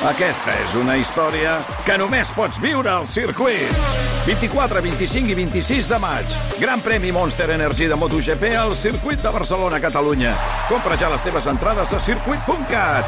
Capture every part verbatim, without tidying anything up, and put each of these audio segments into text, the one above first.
Aquesta és una història que només pots viure al circuit. vint-i-quatre, vint-i-cinc i vint-i-sis de maig. Gran premi Monster Energy de MotoGP al circuit de Barcelona, Catalunya. Compra ja les teves entrades a circuit punt cat.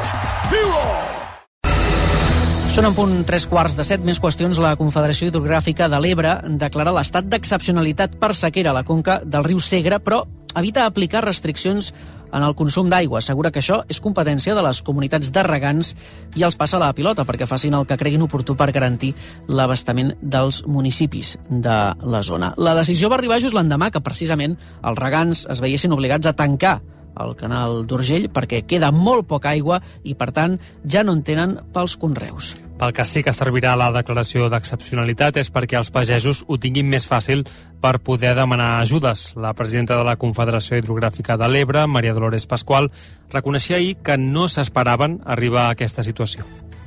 Viu-ho! Són en punt tres quarts de set. Més qüestions. La Confederació Hidrogràfica de l'Ebre declara l'estat d'excepcionalitat per sequera a la conca del riu Segre, però evita aplicar restriccions en el consum d'aigua. Assegura que això és competència de les comunitats de regants i els passa la pilota perquè facin el que creguin oportú per garantir l'abastament dels municipis de la zona. La decisió va arribar just l'endemà que precisament els regants es veiessin obligats a tancar el canal d'Urgell perquè queda molt poca aigua i, per tant, ja no en tenen pels conreus. Pel que sí que servirà la declaració d'excepcionalitat és perquè els pagesos ho tinguin més fàcil per poder demanar ajudes. La presidenta de la Confederació Hidrogràfica de l'Ebre, Maria Dolores Pascual, reconeixia ahir que no s'esperaven arribar a aquesta situació.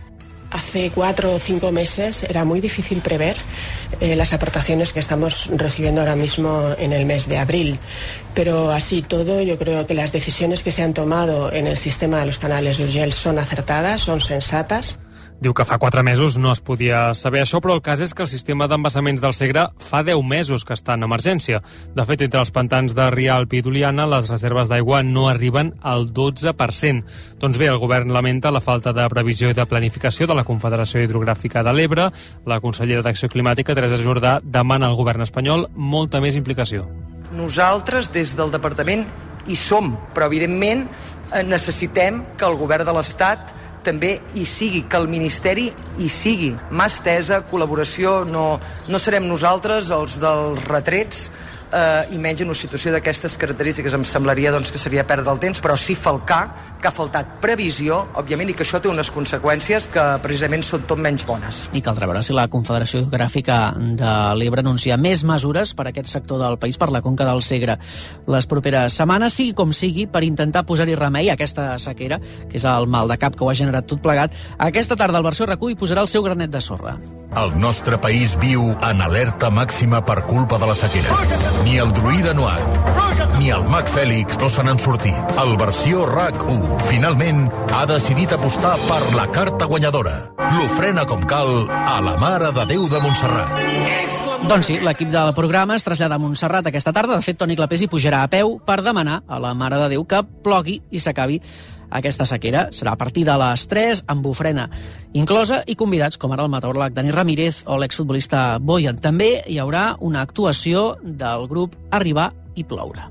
Hace cuatro o cinco meses era muy difícil prever eh, las aportaciones que estamos recibiendo ahora mismo en el mes de abril. Pero así todo, yo creo que las decisiones que se han tomado en el sistema de los canales de Urgell son acertadas, son sensatas. Diu que fa quatre mesos no es podia saber això, però el cas és que el sistema d'embassaments del Segre fa deu mesos que està en emergència. De fet, entre els pantans de Rialp i d'Oliana, les reserves d'aigua no arriben al dotze per cent. Doncs bé, el govern lamenta la falta de previsió i de planificació de la Confederació Hidrogràfica de l'Ebre. La consellera d'Acció Climàtica, Teresa Jordà, demana al govern espanyol molta més implicació. Nosaltres, des del departament, hi som, però evidentment necessitem que el govern de l'Estat també hi sigui, que el Ministeri hi sigui. Mà estesa, col·laboració, no, no serem nosaltres els dels retrets, eh, i menys en una situació d'aquestes característiques em semblaria doncs, que seria perdre el temps, però sí falcar que ha faltat previsió, òbviament, i que això té unes conseqüències que precisament són tot menys bones. I caldrà veure si la Confederació Hidrogràfica de l'Ebre anuncia més mesures per a aquest sector del país, per la conca del Segre, les properes setmanes, sigui com sigui, per intentar posar-hi remei a aquesta sequera, que és el mal de cap que ho ha generat tot plegat. Aquesta tarda el Versió R Q hi posarà el seu granet de sorra. El nostre país viu en alerta màxima per culpa de la sequera. Ni el druida Noat, ni el mag Fèlix no se n'han sortit. El Versió R A C u, finalment, ha decidit apostar per la carta guanyadora. L'ofrena com cal a la Mare de Déu de Montserrat. Doncs sí, l'equip del programa es trasllada a Montserrat aquesta tarda. De fet, Toni Clapés hi pujarà a peu per demanar a la Mare de Déu que plogui i s'acabi aquesta sequera. Serà a partir de les tres, amb ofrena inclosa, i convidats com ara el meteoròleg Dani Ramírez o l'exfutbolista Boyan. També hi haurà una actuació del grup Arribar i Ploure.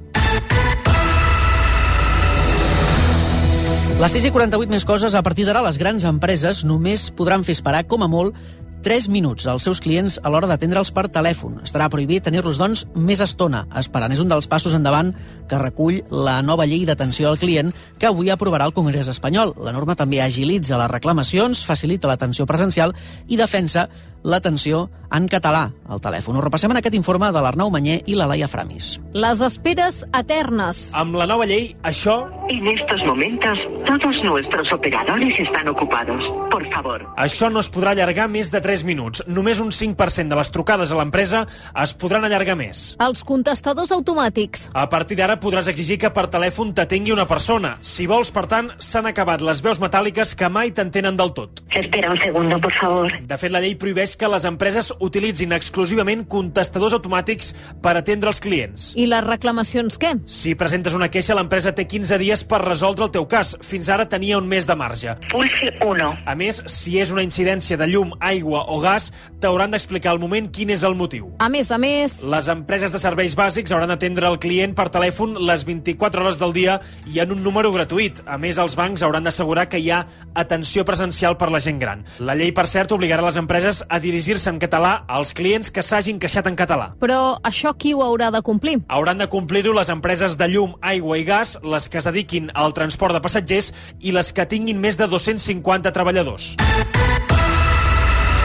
Les sis i quaranta-vuit més coses. A partir d'ara, les grans empreses només podran fer esperar, com a molt, tres minuts als seus clients a l'hora d'atendre'ls per telèfon. Estarà prohibit tenir-los, doncs, més estona esperant. És un dels passos endavant que recull la nova llei d'atenció al client que avui aprovarà el Congrés espanyol. La norma també agilitza les reclamacions, facilita l'atenció presencial i defensa l'atenció en català al telèfon. Ho repassem en aquest informe de l'Arnau Manyer i la Laia Framis. Les esperes eternes. Amb la nova llei, això... En estos momentos, todos nuestros operadores están ocupados. Por favor. Això no es podrà allargar més de tres minuts. Només un cinc per cent de les trucades a l'empresa es podran allargar més. Els contestadors automàtics. A partir d'ara podràs exigir que per telèfon t'atengui una persona. Si vols, per tant, s'han acabat les veus metàl·liques que mai t'entenen del tot. Espera un segundo, por favor. De fet, la llei prohibeix que les empreses utilitzin exclusivament contestadors automàtics per atendre els clients. I les reclamacions què? Si presentes una queixa, l'empresa té quinze dies per resoldre el teu cas. Fins ara tenia un mes de marge. Pulse uno. A més, si és una incidència de llum, aigua o gas, t'hauran d'explicar al moment quin és el motiu. A més a més... Les empreses de serveis bàsics hauran d'atendre el client per telèfon les vint-i-quatre hores del dia i en un número gratuït. A més, els bancs hauran d'assegurar que hi ha atenció presencial per la gent gran. La llei, per cert, obligarà les empreses a dirigir-se en català als clients que s'hagin queixat en català. Però això qui ho haurà de complir? Hauran de complir-ho les empreses de llum, aigua i gas, les que es dediquin al transport de passatgers i les que tinguin més de dos-cents cinquanta treballadors.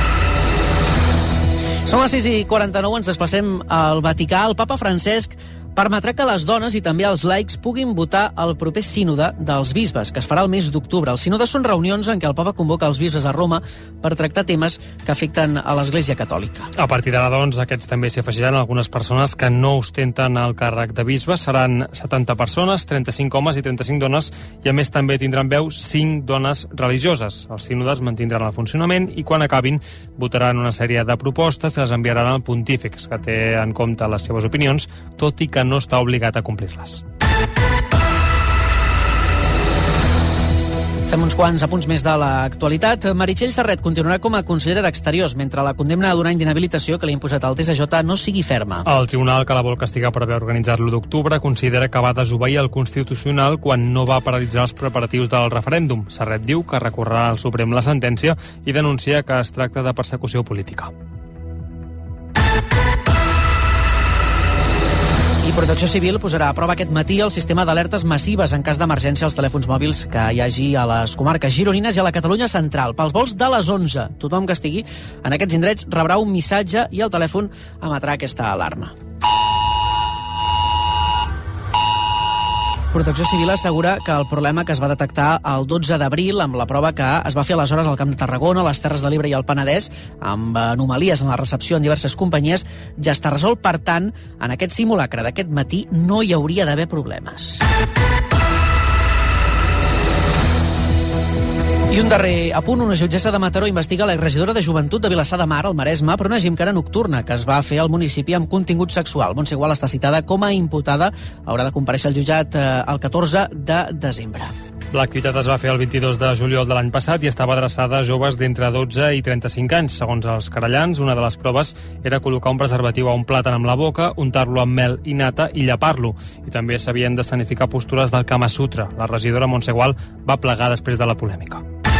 Són les sis i quaranta-nou, ens desplacem al Vaticà. El papa Francesc permetrà que les dones i també els laics puguin votar al proper sínode dels bisbes, que es farà el mes d'octubre. Els sínodes són reunions en què el papa convoca els bisbes a Roma per tractar temes que afecten a l'Església Catòlica. A partir d'ara, doncs, aquests també s'hi afegiran algunes persones que no ostenten el càrrec de bisbe. Seran setanta persones, trenta-cinc homes i trenta-cinc dones, i a més també tindran veu cinc dones religioses. Els sínodes mantindran el funcionament i quan acabin votaran una sèrie de propostes que les enviaran al pontífex, que té en compte les seves opinions, tot i que no està obligat a complir-les. Fem uns quants apunts més de l'actualitat. Meritxell Serret continuarà com a consellera d'Exteriors, mentre la condemna d'un any d'inhabilitació que li ha imposat el T S J no sigui ferma. El tribunal que la vol castigar per haver organitzat l'u d'octubre considera que va desobeir el Constitucional quan no va paralitzar els preparatius del referèndum. Serret diu que recorrerà al Suprem la sentència i denuncia que es tracta de persecució política. I Protecció Civil posarà a prova aquest matí el sistema d'alertes massives en cas d'emergència als telèfons mòbils que hi hagi a les comarques gironines i a la Catalunya central. Pels vols de les onze, tothom que estigui en aquests indrets rebrà un missatge i el telèfon emetrà aquesta alarma. Protecció Civil assegura que el problema que es va detectar el dotze d'abril amb la prova que es va fer aleshores al Camp de Tarragona, les Terres de l'Ebre i el Penedès, amb anomalies en la recepció en diverses companyies, ja està resolt. Per tant, en aquest simulacre d'aquest matí no hi hauria d'haver problemes. I un darrer apunt, una jutgessa de Mataró investiga la regidora de Joventut de Vilassar de Mar, al Maresme, per una gimcana nocturna que es va fer al municipi amb contingut sexual. Montse Gual està citada com a imputada, haurà de comparèixer al jutjat eh, el catorze de desembre. L'activitat es va fer el vint-i-dos de juliol de l'any passat i estava adreçada a joves d'entre dotze i trenta-cinc anys. Segons els querellants, una de les proves era col·locar un preservatiu a un plàtan amb la boca, untar-lo amb mel i nata i llepar-lo. I també s'havien d'escenificar postures del Kama Sutra. La regidora Montse Gual va plegar després de la polèmica.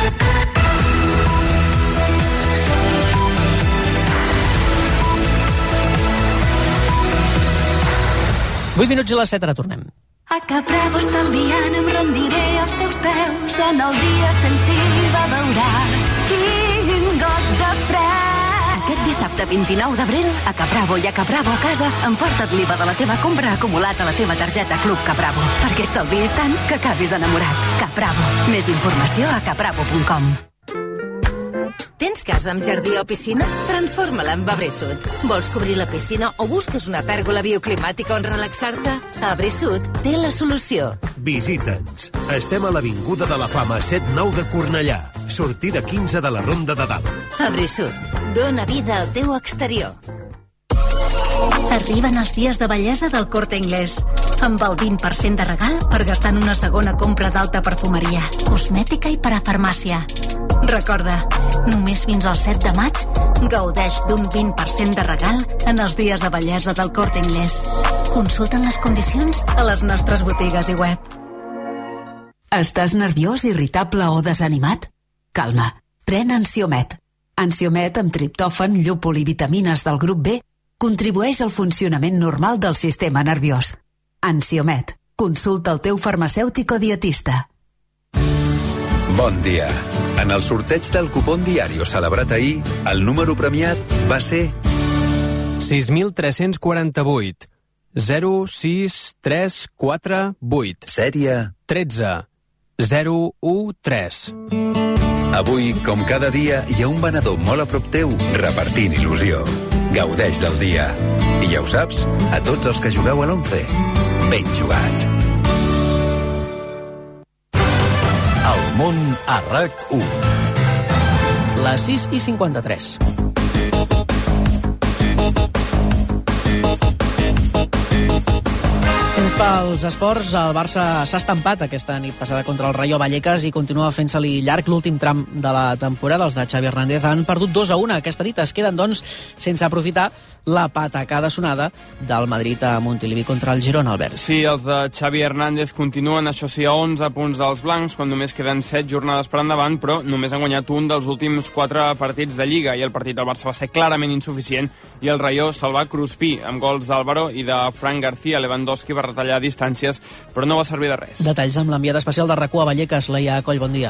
vuit minuts i les set, ara tornem. A Capravo estalviant em rendiré als teus peus. En el dia sensible veuràs quin goig de preu. Aquest dissabte vint-i-nou d'abril, a Capravo i a Capravo a casa, emporta't l'I V A de la teva compra acumulat a la teva targeta Club Capravo, perquè estalviïs tant que acabis enamorat. Capravo. Més informació a capravo punt com. Tens casa amb jardí o piscina? Transforma-la en Abrisud. Vols cobrir la piscina o busques una pèrgola bioclimàtica on relaxar-te? Abrisud té la solució. Visita'ns. Estem a l'Avinguda de la Fama set nou de Cornellà. Sortida quinze de la Ronda de Dalt. Abrisud. Dóna vida al teu exterior. Arriben els dies de bellesa del Corte Inglés. Amb el vint per cent de regal per gastar en una segona compra d'alta perfumeria, cosmètica i parafarmàcia. Recorda, només fins al set de maig gaudeix d'un vint per cent de regal en els dies de bellesa del Corte Inglés. Consulten les condicions a les nostres botigues i web. Estàs nerviós, irritable o desanimat? Calma, pren Ansiomet. Ansiomet amb triptòfan, llúpol i vitamines del grup B contribueix al funcionament normal del sistema nerviós. Ansiomet. Consulta el teu farmacèutic o dietista. Bon dia. En el sorteig del cupón Diario celebrat ahir, el número premiat va ser sis mil tres-cents quaranta-vuit zero sis tres quatre vuit. Sèrie tretze zero u tres. Avui, com cada dia, hi ha un venedor molt a prop teu repartint il·lusió. Gaudeix del dia. I ja ho saps, a tots els que jugueu a l'onze, ben jugat. El món a RAC u. Les sis i cinquanta-tres. Temps pels esports, el Barça s'ha estampat aquesta nit passada contra el Rayo Vallecas i continua fent-se-li llarg l'últim tram de la temporada. Els de Xavi Hernández han perdut dos a una aquesta nit. Es queden, doncs, sense aprofitar la patacada sonada del Madrid a Montilivi contra el Girona, Albert. Sí, els de Xavi Hernández continuen, això sí, a onze punts dels blancs, quan només queden set jornades per endavant, però només han guanyat un dels últims quatre partits de Lliga, i el partit del Barça va ser clarament insuficient, i el Rayo se'l va cruspir amb gols d'Álvaro i de Fran García. Lewandowski va retallar distàncies, però no va servir de res. Detalls amb l'enviat especial de RAC u a Vallecas, Laia Coll, bon dia.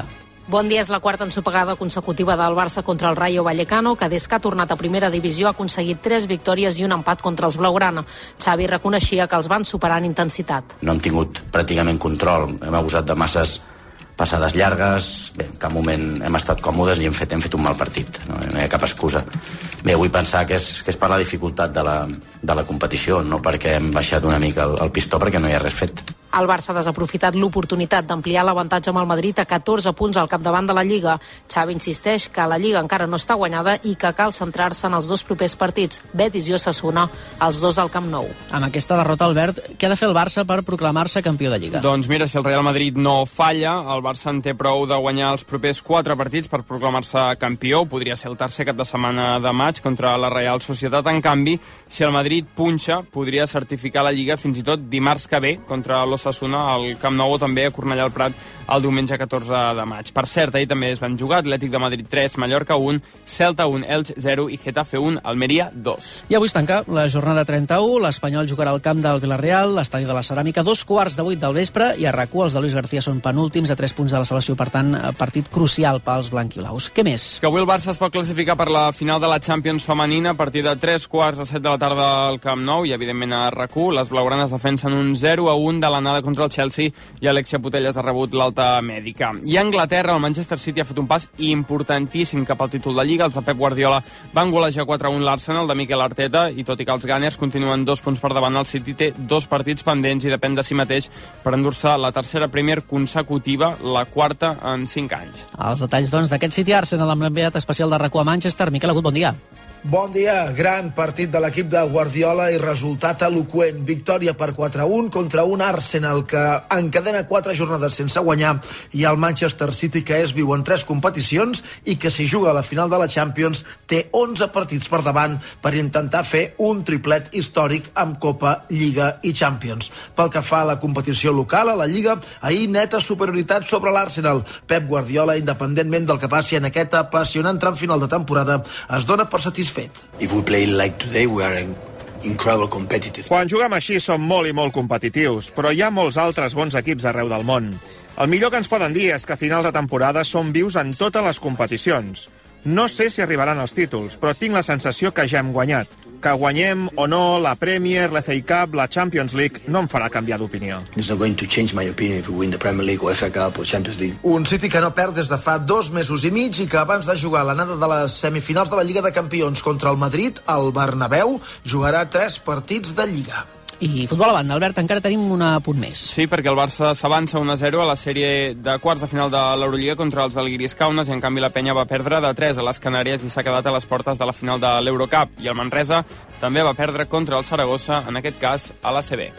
Bon dia, és la quarta ensopegada consecutiva del Barça contra el Rayo Vallecano, que des que ha tornat a primera divisió ha aconseguit tres victòries i un empat contra els blaugrana. Xavi reconeixia que els van superar en intensitat. No hem tingut pràcticament control, hem abusat de masses passades llargues, bé, en cap moment hem estat còmodes i hem fet, hem fet un mal partit, no, no hi ha cap excusa. Bé, vull pensar que és, que és per la dificultat de la, de la competició, no perquè hem baixat una mica el, el pistó, perquè no hi ha res fet. El Barça ha desaprofitat l'oportunitat d'ampliar l'avantatge amb el Madrid a catorze punts al capdavant de la Lliga. Xavi insisteix que la Lliga encara no està guanyada i que cal centrar-se en els dos propers partits, Betis i Osasuna, els dos al Camp Nou. Amb aquesta derrota, Albert, què ha de fer el Barça per proclamar-se campió de Lliga? Doncs mira, si el Real Madrid no falla, el Barça en té prou de guanyar els propers quatre partits per proclamar-se campió. Podria ser el tercer cap de setmana de maig contra la Real Societat. En canvi, si el Madrid punxa, podria certificar la Lliga fins i tot dimarts que ve contra l'Osasuna al Camp Nou o també a Cornellà al Prat el diumenge catorze de maig. Per cert, ahir també es van jugar Atlètic de Madrid tres, Mallorca un, Celta un, Elx zero i Getafe un, Almeria dos. I avui es tanca la jornada trenta-u, l'Espanyol jugarà al camp del Villarreal, l'estadi de la Ceràmica, dos quarts de vuit del vespre, i a RAC u els de Luis García són penúltims a tres punts de la salvació, per tant, partit crucial pels blanquiblaus. Què més? Que avui el Barça es pot classificar per la final de la Champions femenina a partir de tres quarts a set de la tarda al Camp Nou i, evidentment, a RAC u. Les blaugranes defensen un zero a un de l'anada contra el Chelsea i Alexia Putellas ha rebut l'alta mèdica. I a Anglaterra, el Manchester City ha fet un pas importantíssim cap al títol de Lliga. Els de Pep Guardiola van golejar quatre a un l'Arsenal de Mikel Arteta i, tot i que els Gunners continuen dos punts per davant, el City té dos partits pendents i depèn de si mateix per endur-se la tercera Premier consecutiva, la quarta en cinc anys. Els detalls, doncs, d'aquest City Arsenal amb l'enviat especial de RAC u a Manchester. Miquel Agut, bon dia. Bon dia, gran partit de l'equip de Guardiola i resultat eloqüent. Victòria per quatre a un contra un Arsenal que encadena quatre jornades sense guanyar i el Manchester City, que és viu en tres competicions i que si juga a la final de la Champions té onze partits per davant per intentar fer un triplet històric amb Copa, Lliga i Champions. Pel que fa a la competició local, a la Lliga, ahir neta superioritat sobre l'Arsenal. Pep Guardiola, independentment del que passi en aquest apassionant tram final de temporada, es dona per satisfet. If we play like today, we are incredible competitive. Quan juguem així som molt i molt competitius, però hi ha molts altres bons equips arreu del món. El millor que ens poden dir és que a finals de temporada som vius en totes les competicions. No sé si arribaran els títols, però tinc la sensació que ja hem guanyat. Que guanyem o no la Premier, la F A Cup, la Champions League, no em farà canviar d'opinió. It's not going to change my opinion if we win the Premier League or F A Cup or Champions League. Un City que no perd des de fa dos mesos i mig i que abans de jugar l'anada de les semifinals de la Lliga de Campions contra el Madrid, al Bernabéu, jugarà tres partits de Lliga. I futbol a banda, Albert, encara tenim un punt més. Sí, perquè el Barça s'avança un a zero a la sèrie de quarts de final de l'Eurolliga contra els Algiris Kaunas i, en canvi, la Penya va perdre de tres a les Canàries i s'ha quedat a les portes de la final de l'Eurocup. I el Manresa també va perdre contra el Saragossa, en aquest cas a l'A C B.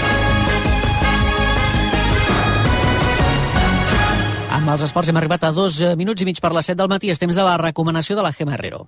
Amb els esports hem arribat a dos minuts i mig per les set del matí. És temps de la recomanació de la Gemma Herrero.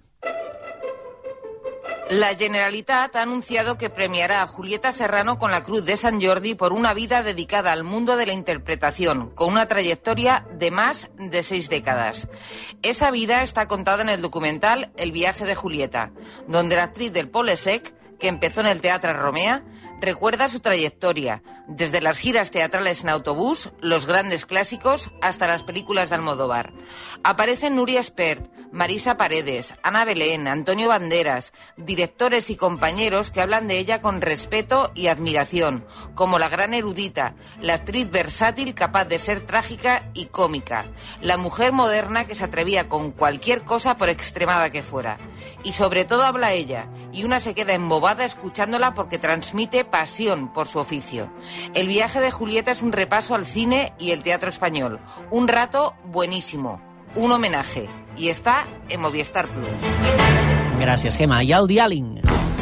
La Generalitat ha anunciado que premiará a Julieta Serrano con la Cruz de San Jordi por una vida dedicada al mundo de la interpretación, con una trayectoria de más de seis décadas. Esa vida está contada en el documental El viaje de Julieta, donde la actriz del Pole Sec, que empezó en el Teatre Romea, recuerda su trayectoria, desde las giras teatrales en autobús, los grandes clásicos, hasta las películas de Almodóvar. Aparecen Nuria Espert, Marisa Paredes, Ana Belén, Antonio Banderas, directores y compañeros que hablan de ella con respeto y admiración, como la gran erudita, la actriz versátil capaz de ser trágica y cómica, la mujer moderna que se atrevía con cualquier cosa por extremada que fuera. Y sobre todo habla ella, y una se queda embobada escuchándola porque transmite pasión por su oficio. El viaje de Julieta es un repaso al cine y el teatro español. Un rato buenísimo. Un homenaje. I està en Movistar Plus. Gràcies, Gemma. I el diàling.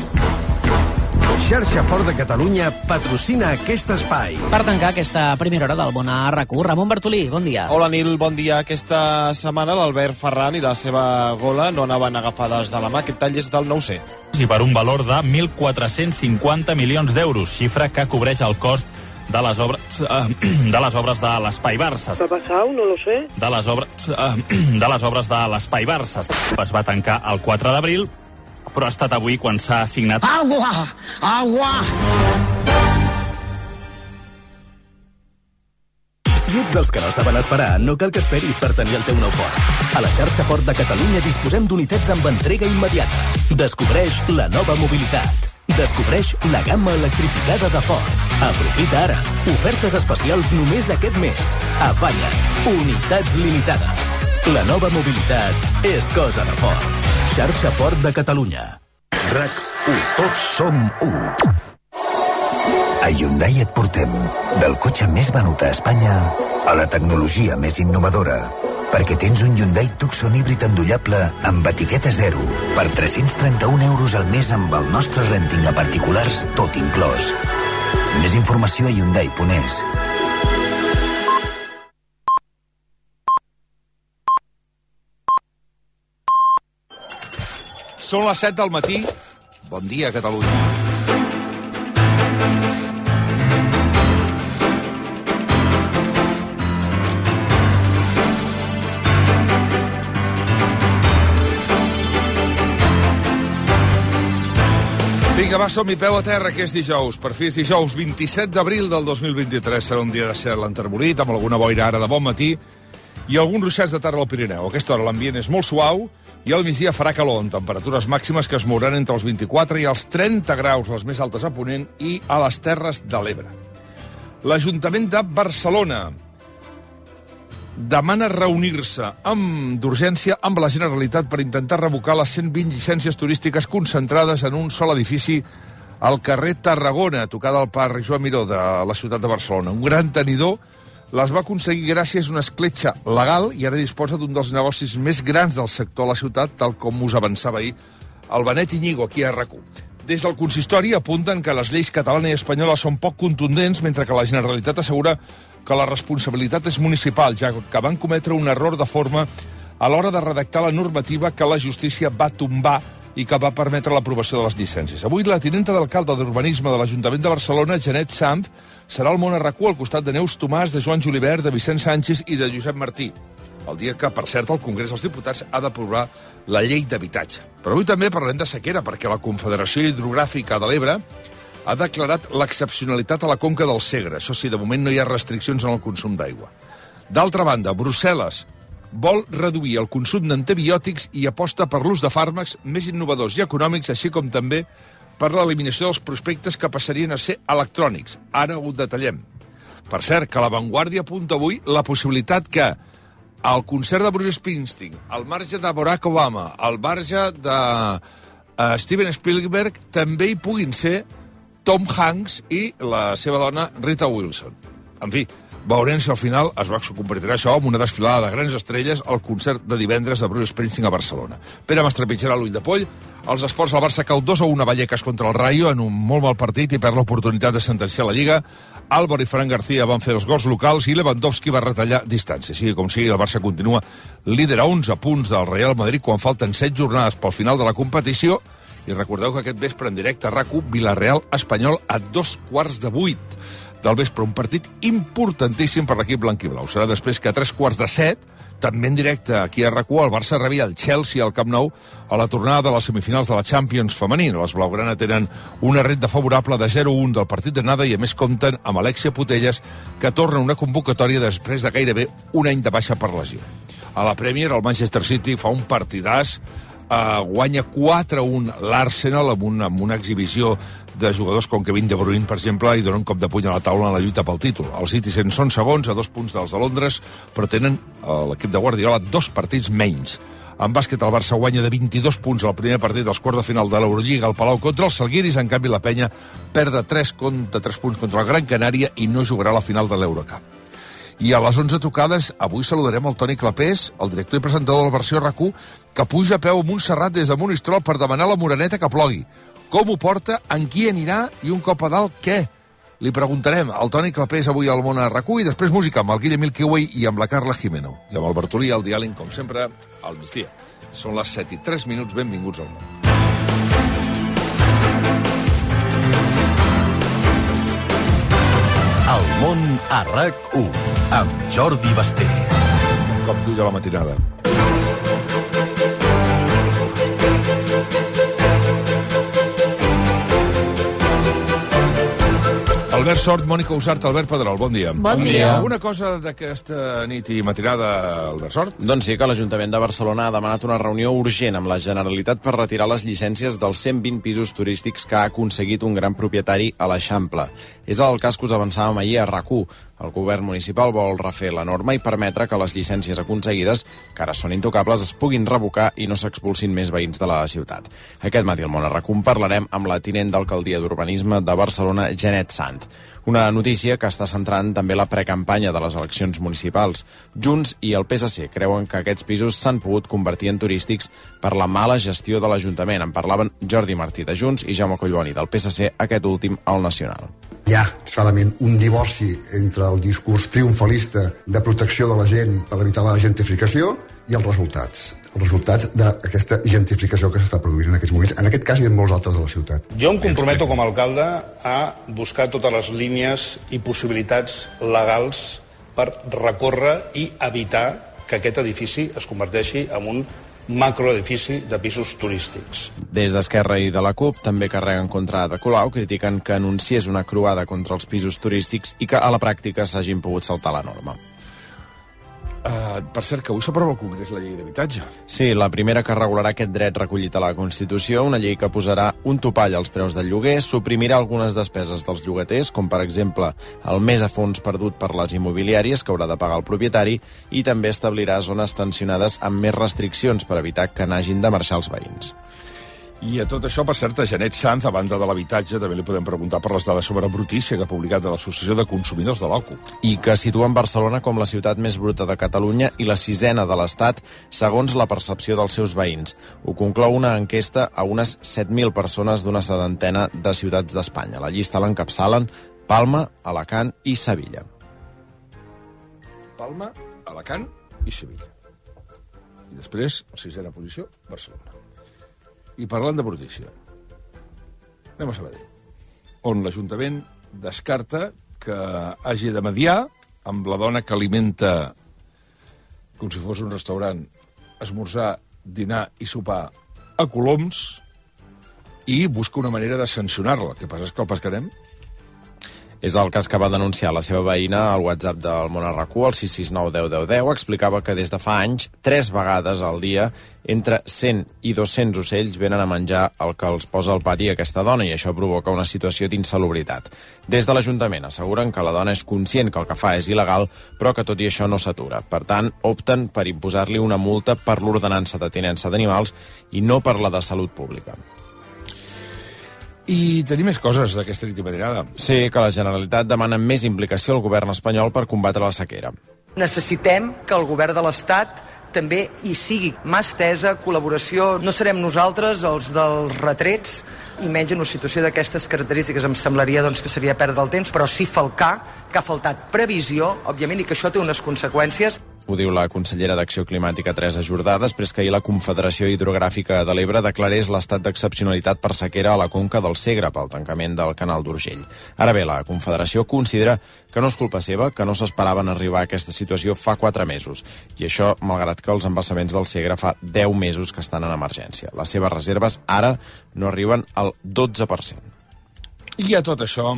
Xarxa Fort de Catalunya patrocina aquest espai. Per tancar aquesta primera hora del Bona RAC u, Ramon Bartolí, bon dia. Hola, Nil, bon dia. Aquesta setmana l'Albert Ferran i la seva gola no anaven agafades de la mà. Aquest tall és del nou C. I per un valor de mil quatre-cents cinquanta milions d'euros, xifra que cobreix el cost de les obres eh, de les obres de l'Espai Barça. ¿Qué ha pasado? No lo sé. De les obres eh, de les obres de l'Espai Barça. Es va tancar el quatre d'abril, però ha estat avui quan s'ha signat... Agua! Agua! Si ets dels que no saben esperar, no cal que esperis per tenir el teu nou Ford. A la xarxa Ford de Catalunya disposem d'unitats amb entrega immediata. Descobreix la nova mobilitat. Descobreix la gamma electrificada de Ford. Aprofita ara. Ofertes especials només aquest mes. Afanya't. Unitats limitades. La nova mobilitat és cosa de Ford. Xarxa Ford de Catalunya. RAC u. Tots som u. A Hyundai et portem del cotxe més venut a Espanya a la tecnologia més innovadora. Perquè tens un Hyundai Tucson híbrid endollable amb etiqueta zero per tres-cents trenta-un euros al mes amb el nostre renting a particulars tot inclòs. Més informació a hyundai punt es. Són les set del matí. Bon dia, Catalunya. Vinga, va, som-hi, peu a terra, que és dijous. Per fi és dijous, vint-i-set d'abril del dos mil vint-i-tres. Serà un dia de cel enterbolit, amb alguna boira ara de bon matí i alguns ruixats de tarda al Pirineu. A aquesta hora l'ambient és molt suau i al migdia farà calor, amb temperatures màximes que es mouran entre els vint-i-quatre i els trenta graus, les més altes a Ponent i a les Terres de l'Ebre. L'Ajuntament de Barcelona demana reunir-se amb d'urgència amb la Generalitat per intentar revocar les cent vint llicències turístiques concentrades en un sol edifici al carrer Tarragona, tocada al parc Joan Miró de la ciutat de Barcelona. Un gran tenidor les va aconseguir gràcies a una escletxa legal i ara disposa d'un dels negocis més grans del sector a la ciutat, tal com us avançava ahir el Benet Iñigo, aquí a RAC u. Des del consistori apunten que les lleis catalana i espanyola són poc contundents, mentre que la Generalitat assegura que la responsabilitat és municipal, ja que van cometre un error de forma a l'hora de redactar la normativa que la justícia va tombar i que va permetre l'aprovació de les llicències. Avui la tinenta d'alcalde d'Urbanisme de l'Ajuntament de Barcelona, Janet Sanz, serà al món a RAC u al costat de Neus Tomàs, de Joan Julivert, de Vicent Sánchez i de Josep Martí. El dia que, per cert, el Congrés dels Diputats ha d'aprovar la llei d'habitatge. Però avui també parlarem de sequera, perquè la Confederació Hidrogràfica de l'Ebre ha declarat l'excepcionalitat a la conca del Segre. Això sí, de moment no hi ha restriccions en el consum d'aigua. D'altra banda, Brussel·les vol reduir el consum d'antibiòtics i aposta per l'ús de fàrmacs més innovadors i econòmics, així com també per l'eliminació dels prospectes que passarien a ser electrònics. Ara ho detallem. Per cert, que La Vanguardia apunta avui la possibilitat que el concert de Bruce Springsteen, al marge de Barack Obama, al marge de uh, Steven Spielberg, també hi puguin ser Tom Hanks i la seva dona Rita Wilson. En fi, veurem si al final es va convertir això en una desfilada de grans estrelles al concert de divendres de Bruce Springsteen a Barcelona. Pere Mastrapitjarà, l'ull de poll. Els esports, el Barça cau dos a un a Vallecas contra el Rayo en un molt mal partit i perd l'oportunitat de sentenciar la Lliga. Álvaro i Fran García van fer els gols locals i Lewandowski va retallar distància. Sigui com sigui, el Barça continua líder a onze punts del Real Madrid quan falten set jornades pel final de la competició. I recordeu que aquest vespre en directe a RAC u, Villarreal Espanyol a dos quarts de vuit del vespre. Un partit importantíssim per l'equip blanquiblau. Serà després que a tres quarts de set, també en directe aquí a RAC u, el Barça rebia el Chelsea al Camp Nou a la tornada de les semifinals de la Champions femenina. Les blaugrana tenen una renda favorable de zero a un del partit d'anada i a més compten amb Alexia Putellas, que torna una convocatòria després de gairebé un any de baixa per lesió. A la Premier, el Manchester City fa un partidàs, Uh, guanya quatre a un l'Arsenal amb una, amb una exhibició de jugadors com Kevin De Bruyne, per exemple, i dona un cop de puny a la taula en la lluita pel títol. Els Citizens són segons a dos punts dels de Londres, però tenen uh, l'equip de Guardiola dos partits menys. En bàsquet, el Barça guanya de vint-i-dos punts al primer partit dels quarts de final de l'Eurolliga al Palau contra els Salguiris. En canvi, la Penya perd de tres punts contra el Gran Canària i no jugarà a la final de l'Eurocup. I a les onze tocades, avui saludarem el Toni Clapés, el director i presentador de la versió RAC u, que puja a peu a Montserrat des de Monistrol per demanar a la Moreneta que plogui. Com ho porta, en qui anirà i un cop a dalt, què? Li preguntarem al Toni Clapés avui al món a RAC u i després música amb el Guille Milky Way i amb la Carla Jimeno. I amb el Bartolí i el Diàling, com sempre, al migdia. Són les set i tres minuts, benvinguts al món. El món a RAC u, amb Jordi Basté. Un cop d'ull a la matinada. A Albert Sort, Mònica Usart, Albert Pedrol, bon dia. Bon dia. Alguna cosa d'aquesta nit i matinada, Albert Sort? Doncs sí, que l'Ajuntament de Barcelona ha demanat una reunió urgent amb la Generalitat per retirar les llicències dels cent vint pisos turístics que ha aconseguit un gran propietari a l'Eixample. És el cas que us avançàvem ahir a R A C u. El govern municipal vol refer la norma i permetre que les llicències aconseguides, que ara són intocables, es puguin revocar i no s'expulsin més veïns de la ciutat. Aquest matí al Món a R A C u parlarem amb la tinent d'Alcaldia d'Urbanisme de Barcelona, Janet Sant. Una notícia que està centrant també la precampanya de les eleccions municipals. Junts i el P S C creuen que aquests pisos s'han pogut convertir en turístics per la mala gestió de l'Ajuntament. En parlaven Jordi Martí de Junts i Jaume Collboni del P S C, aquest últim al Nacional. Hi ha clarament un divorci entre el discurs triomfalista de protecció de la gent per evitar la gentrificació i els resultats. Els resultats d'aquesta gentrificació que s'està produint en aquests moments, en aquest cas i en molts altres de la ciutat. Jo em comprometo com a alcalde a buscar totes les línies i possibilitats legals per recórrer i evitar que aquest edifici es converteixi en un macroedifici de pisos turístics. Des d'Esquerra i de la CUP també carreguen contra Ada Colau, critiquen que anunciés una croada contra els pisos turístics i que a la pràctica s'hagin pogut saltar la norma. Uh, per cert, que avui s'aprova al Congrés la llei d'habitatge. Sí, la primera que regularà aquest dret recollit a la Constitució, una llei que posarà un topall als preus del lloguer, suprimirà algunes despeses dels llogaters, com per exemple el més a fons perdut per les immobiliàries que haurà de pagar el propietari, i també establirà zones tensionades amb més restriccions per evitar que n'hagin de marxar els veïns. I a tot això, per cert, a Janet Sanz, a banda de l'habitatge, també li podem preguntar per les dades sobre brutícia que ha publicat a l'Associació de Consumidors de l'O C U. I que situen Barcelona com la ciutat més bruta de Catalunya i la sisena de l'Estat, segons la percepció dels seus veïns. Ho conclou una enquesta a unes set mil persones d'una setantena de ciutats d'Espanya. La llista l'encapçalen Palma, Alacant i Sevilla. Palma, Alacant i Sevilla. I després, a sisena posició, Barcelona. I parlant de brutícia, anem a Sabadell, on l'Ajuntament descarta que hagi de mediar amb la dona que alimenta, com si fos un restaurant, esmorzar, dinar i sopar a coloms, i busca una manera de sancionar-la. Què passa, és que el pescarem? És el cas que va denunciar la seva veïna al WhatsApp del Món a R A C u, al sis sis nou deu deu deu. Explicava que des de fa anys, tres vegades al dia, entre cent i dos-cents ocells venen a menjar el que els posa al pati aquesta dona, i això provoca una situació d'insalubritat. Des de l'Ajuntament asseguren que la dona és conscient que el que fa és il·legal, però que tot i això no s'atura. Per tant, opten per imposar-li una multa per l'ordenança de tinença d'animals i no per la de salut pública. I tenim més coses d'aquesta nit i matinada. Sí, que la Generalitat demana més implicació al govern espanyol per combatre la sequera. Necessitem que el govern de l'Estat també hi sigui mà estesa, col·laboració. No serem nosaltres els dels retrets, i menys en una situació d'aquestes característiques em semblaria doncs, que seria perdre el temps, però sí falcar que ha faltat previsió, òbviament, i que això té unes conseqüències. Ho diu la consellera d'Acció Climàtica, Teresa Jordà, després que ahir la Confederació Hidrogràfica de l'Ebre declarés l'estat d'excepcionalitat per sequera a la conca del Segre pel tancament del canal d'Urgell. Ara bé, la Confederació considera que no és culpa seva, que no s'esperaven arribar a aquesta situació fa quatre mesos. I això, malgrat que els embassaments del Segre fa deu mesos que estan en emergència. Les seves reserves ara no arriben al dotze per cent. I a tot això,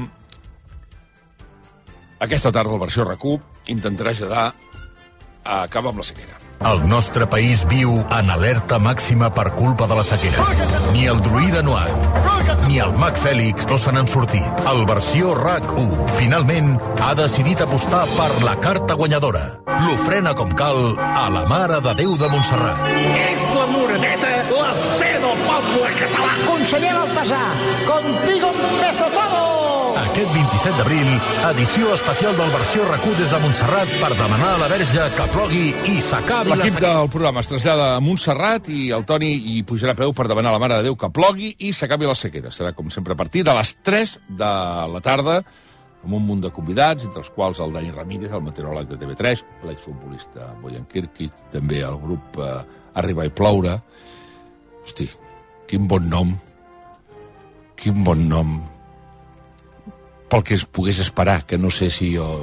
aquesta tarda el versió R A C u intentarà ajudar a acabar amb la sequera. El nostre país viu en alerta màxima per culpa de la sequera. Ni el druida Noat, ni el mag Fèlix no se n'han sortit. El versió R A C u, finalment, ha decidit apostar per la carta guanyadora. L'ofrena com cal a la Mare de Déu de Montserrat. És la Moreneta, la fe del poble català. Conseller Baltasar, contigo empezó todo! Aquest vint-i-set d'abril, edició especial del versió R A C u des de Montserrat per demanar a la Verge que plogui i s'acabi la sequera. L'equip del programa es trasllada a Montserrat i el Toni hi pujarà a peu per demanar a la Mare de Déu que plogui i s'acabi la sequera. Serà, com sempre, a partir de les tres de la tarda, amb un munt de convidats, entre els quals el Dani Ramírez, el meteoròleg de T V tres, l'exfutbolista Bojan Kirkic, també el grup eh, Arribar i ploure. Hosti, quin bon nom. Quin bon nom. Pel que es pogués esperar, que no sé si jo...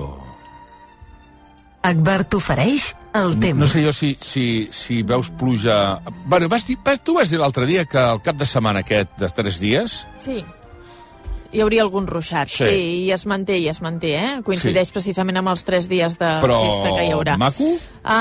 Akbar t'ofereix el temps. No sé jo si, si, si veus pluja... Bueno, vas dir, vas, tu vas dir l'altre dia que el cap de setmana aquest de tres dies... Sí. Hi hauria algun ruixat, sí. sí, i es manté, i es manté, eh? Coincideix sí. precisament amb els tres dies de Però... festa que hi haurà. maco?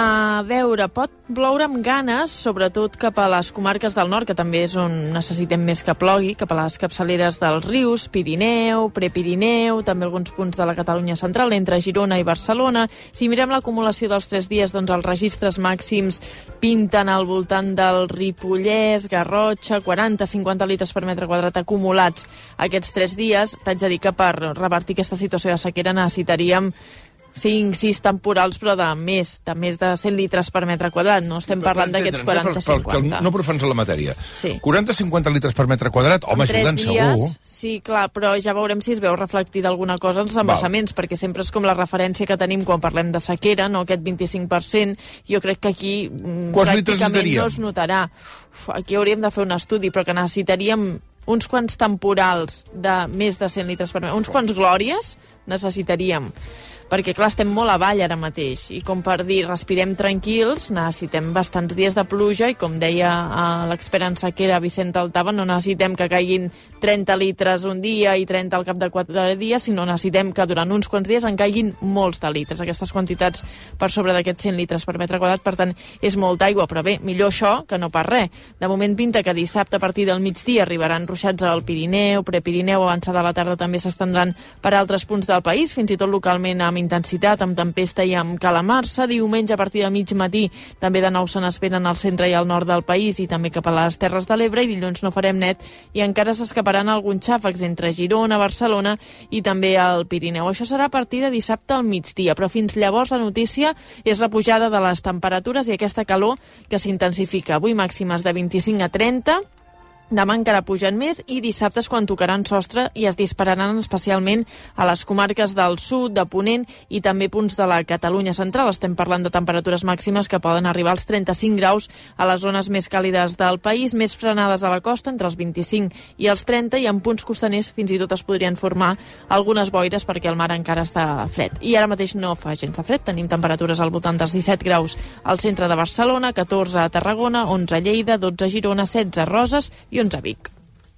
A veure, pot ploure amb ganes, sobretot cap a les comarques del nord, que també és on necessitem més que plogui, cap a les capçaleres dels rius, Pirineu, Prepirineu, també alguns punts de la Catalunya central, entre Girona i Barcelona. Si mirem l'acumulació dels tres dies, doncs els registres màxims pinten al voltant del Ripollès, Garrotxa, quaranta a cinquanta litres per metre quadrat acumulats aquests tres dies. T'haig de dir que per revertir aquesta situació de sequera necessitaríem cinc sis temporals, però de més, de més de cent litres per metre quadrat. No estem parlant d'aquests quaranta a cinquanta. No profans a la matèria. Sí. quaranta a cinquanta litres per metre quadrat, home, ajuden segur. Sí, clar, però ja veurem si es veu reflectida alguna cosa en els embassaments, Val. perquè sempre és com la referència que tenim quan parlem de sequera, no aquest vint-i-cinc per cent. Jo crec que aquí Quants pràcticament no es notarà. Uf, aquí hauríem de fer un estudi, però que necessitaríem uns quants temporals de més de cent litres per metre, uns quants glòries necessitaríem. Perquè, clar, estem molt avall ara mateix, i com per dir, respirem tranquils, necessitem bastants dies de pluja, i com deia l'expert en sequera, Vicent Altava, no necessitem que caiguin trenta litres un dia i trenta al cap de quatre dies, sinó necessitem que durant uns quants dies en caiguin molts de litres, aquestes quantitats per sobre d'aquests cent litres per metre quadrat, per tant, és molta aigua, però bé, millor això que no pas res. De moment pinta que dissabte a partir del migdia arribaran ruixats al Pirineu, Prepirineu, avançada a la tarda també s'estendran per altres punts del país, fins i tot localment amb intensitat, amb tempesta i amb calamarsa. Diumenge a partir de mig matí també de nou se n'esperen al centre i al nord del país i també cap a les Terres de l'Ebre, i dilluns no farem net i encara s'escaparan alguns xàfecs entre Girona, Barcelona i també al Pirineu. Això serà a partir de dissabte al migdia, però fins llavors la notícia és la pujada de les temperatures i aquesta calor que s'intensifica. Avui màximes de vint-i-cinc a trenta, demà encara pugen més i dissabte és quan tocaran sostre i es dispararan especialment a les comarques del sud, de Ponent i també punts de la Catalunya central. Estem parlant de temperatures màximes que poden arribar als trenta-cinc graus a les zones més càlides del país, més frenades a la costa, entre els vint-i-cinc i els trenta, i en punts costaners fins i tot es podrien formar algunes boires perquè el mar encara està fred. I ara mateix no fa gens de fred, tenim temperatures al voltant dels disset graus al centre de Barcelona, catorze a Tarragona, onze a Lleida, dotze a Girona, setze a Roses i onze a Vic.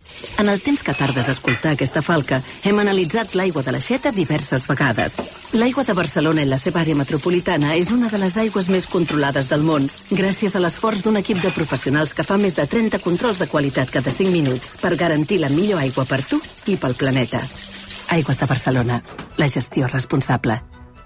En el temps que tardes a escoltar aquesta falca, hem analitzat l'aigua de l'Aixeta diverses vegades. L'aigua de Barcelona i la seva àrea metropolitana és una de les aigües més controlades del món, gràcies a l'esforç d'un equip de professionals que fa més de trenta controls de qualitat cada cinc minuts per garantir la millor aigua per tu i pel planeta. Aigües de Barcelona, la gestió responsable.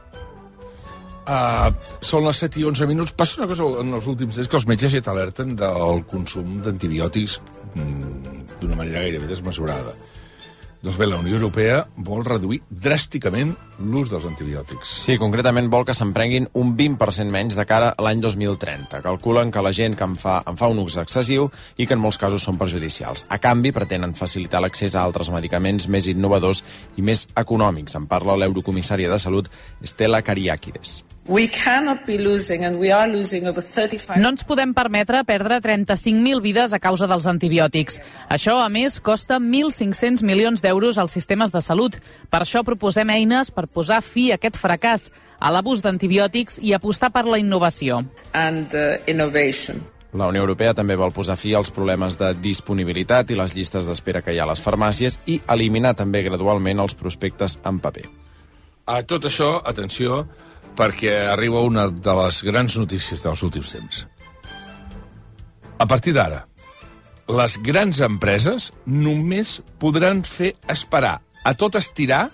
Uh, són les set i onze minuts. Passa una cosa en els últims dies, que els metges ja t'alerten del consum d'antibiòtics mm, d'una manera gairebé desmesurada. Doncs bé, la Unió Europea vol reduir dràsticament l'ús dels antibiòtics. Sí, concretament vol que se'n prenguin un vint per cent menys de cara a l'any dos mil trenta. Calculen que la gent que en fa, en fa un ús excessiu i que en molts casos són perjudicials. A canvi, pretenen facilitar l'accés a altres medicaments més innovadors i més econòmics. En parla l'eurocomissària de Salut, Stella Kyriakides. We cannot be losing, and we are losing over thirty-five... No ens podem permetre perdre trenta-cinc mil vides a causa dels antibiòtics. Això, a més, costa mil cinc-cents milions d'euros als sistemes de salut. Per això proposem eines per posar fi a aquest fracàs, a l'abús d'antibiòtics i apostar per la innovació. And uh, innovation. La Unió Europea també vol posar fi als problemes de disponibilitat i les llistes d'espera que hi ha a les farmàcies i eliminar també gradualment els prospectes en paper. A tot això, atenció, perquè arriba una de les grans notícies dels últims temps. A partir d'ara, les grans empreses només podran fer esperar a tot estirar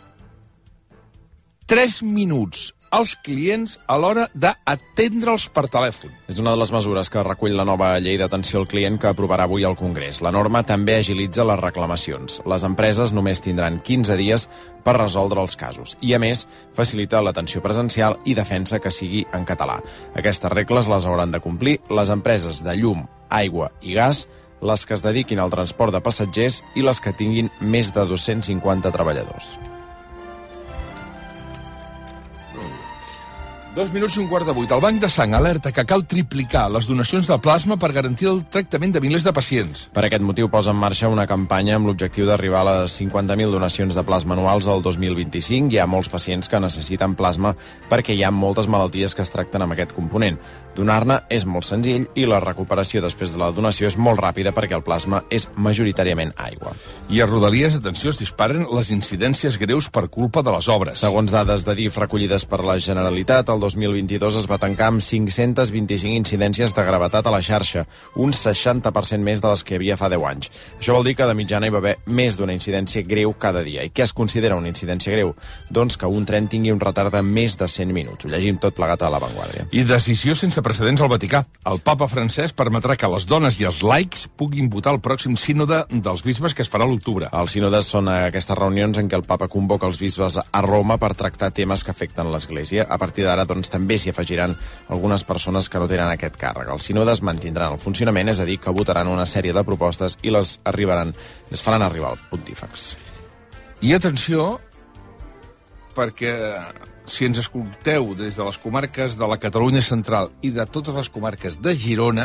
tres minuts als clients a l'hora d'atendre'ls per telèfon. És una de les mesures que recull la nova llei d'atenció al client que aprovarà avui al Congrés. La norma també agilitza les reclamacions. Les empreses només tindran quinze dies per resoldre els casos. I, a més, facilita l'atenció presencial i defensa que sigui en català. Aquestes regles les hauran de complir les empreses de llum, aigua i gas, les que es dediquin al transport de passatgers i les que tinguin més de dos-cents cinquanta treballadors. Dos minuts i un quart de vuit. El Banc de Sang alerta que cal triplicar les donacions de plasma per garantir el tractament de milers de pacients. Per aquest motiu posa en marxa una campanya amb l'objectiu d'arribar a les cinquanta mil donacions de plasma anuals al dos mil vint-i-cinc. Hi ha molts pacients que necessiten plasma perquè hi ha moltes malalties que es tracten amb aquest component. Donar-ne és molt senzill i la recuperació després de la donació és molt ràpida perquè el plasma és majoritàriament aigua. I a Rodalies, atenció, es disparen les incidències greus per culpa de les obres. Segons dades de D I F recollides per la Generalitat, el dos mil vint-i-dos es va tancar amb cinc-centes vint-i-cinc incidències de gravetat a la xarxa, un seixanta per cent més de les que hi havia fa deu anys. Això vol dir que de mitjana hi va haver més d'una incidència greu cada dia. I què es considera una incidència greu? Doncs que un tren tingui un retard de més de cent minuts. Ho llegim tot plegat a La Vanguardia. I decisió sense precedents al Vaticà. El papa francès permetrà que les dones i els laics puguin votar el pròxim sínode dels bisbes que es farà a l'octubre. Els sínodes són aquestes reunions en què el papa convoca els bisbes a Roma per tractar temes que afecten l'Església. A partir d'ara, doncs, també s'hi afegiran algunes persones que no tenen aquest càrrec. Els sínodes mantindran el funcionament, és a dir, que votaran una sèrie de propostes i les arribaran, les faran arribar al pontífex. I atenció, perquè si ens escolteu des de les comarques de la Catalunya central i de totes les comarques de Girona,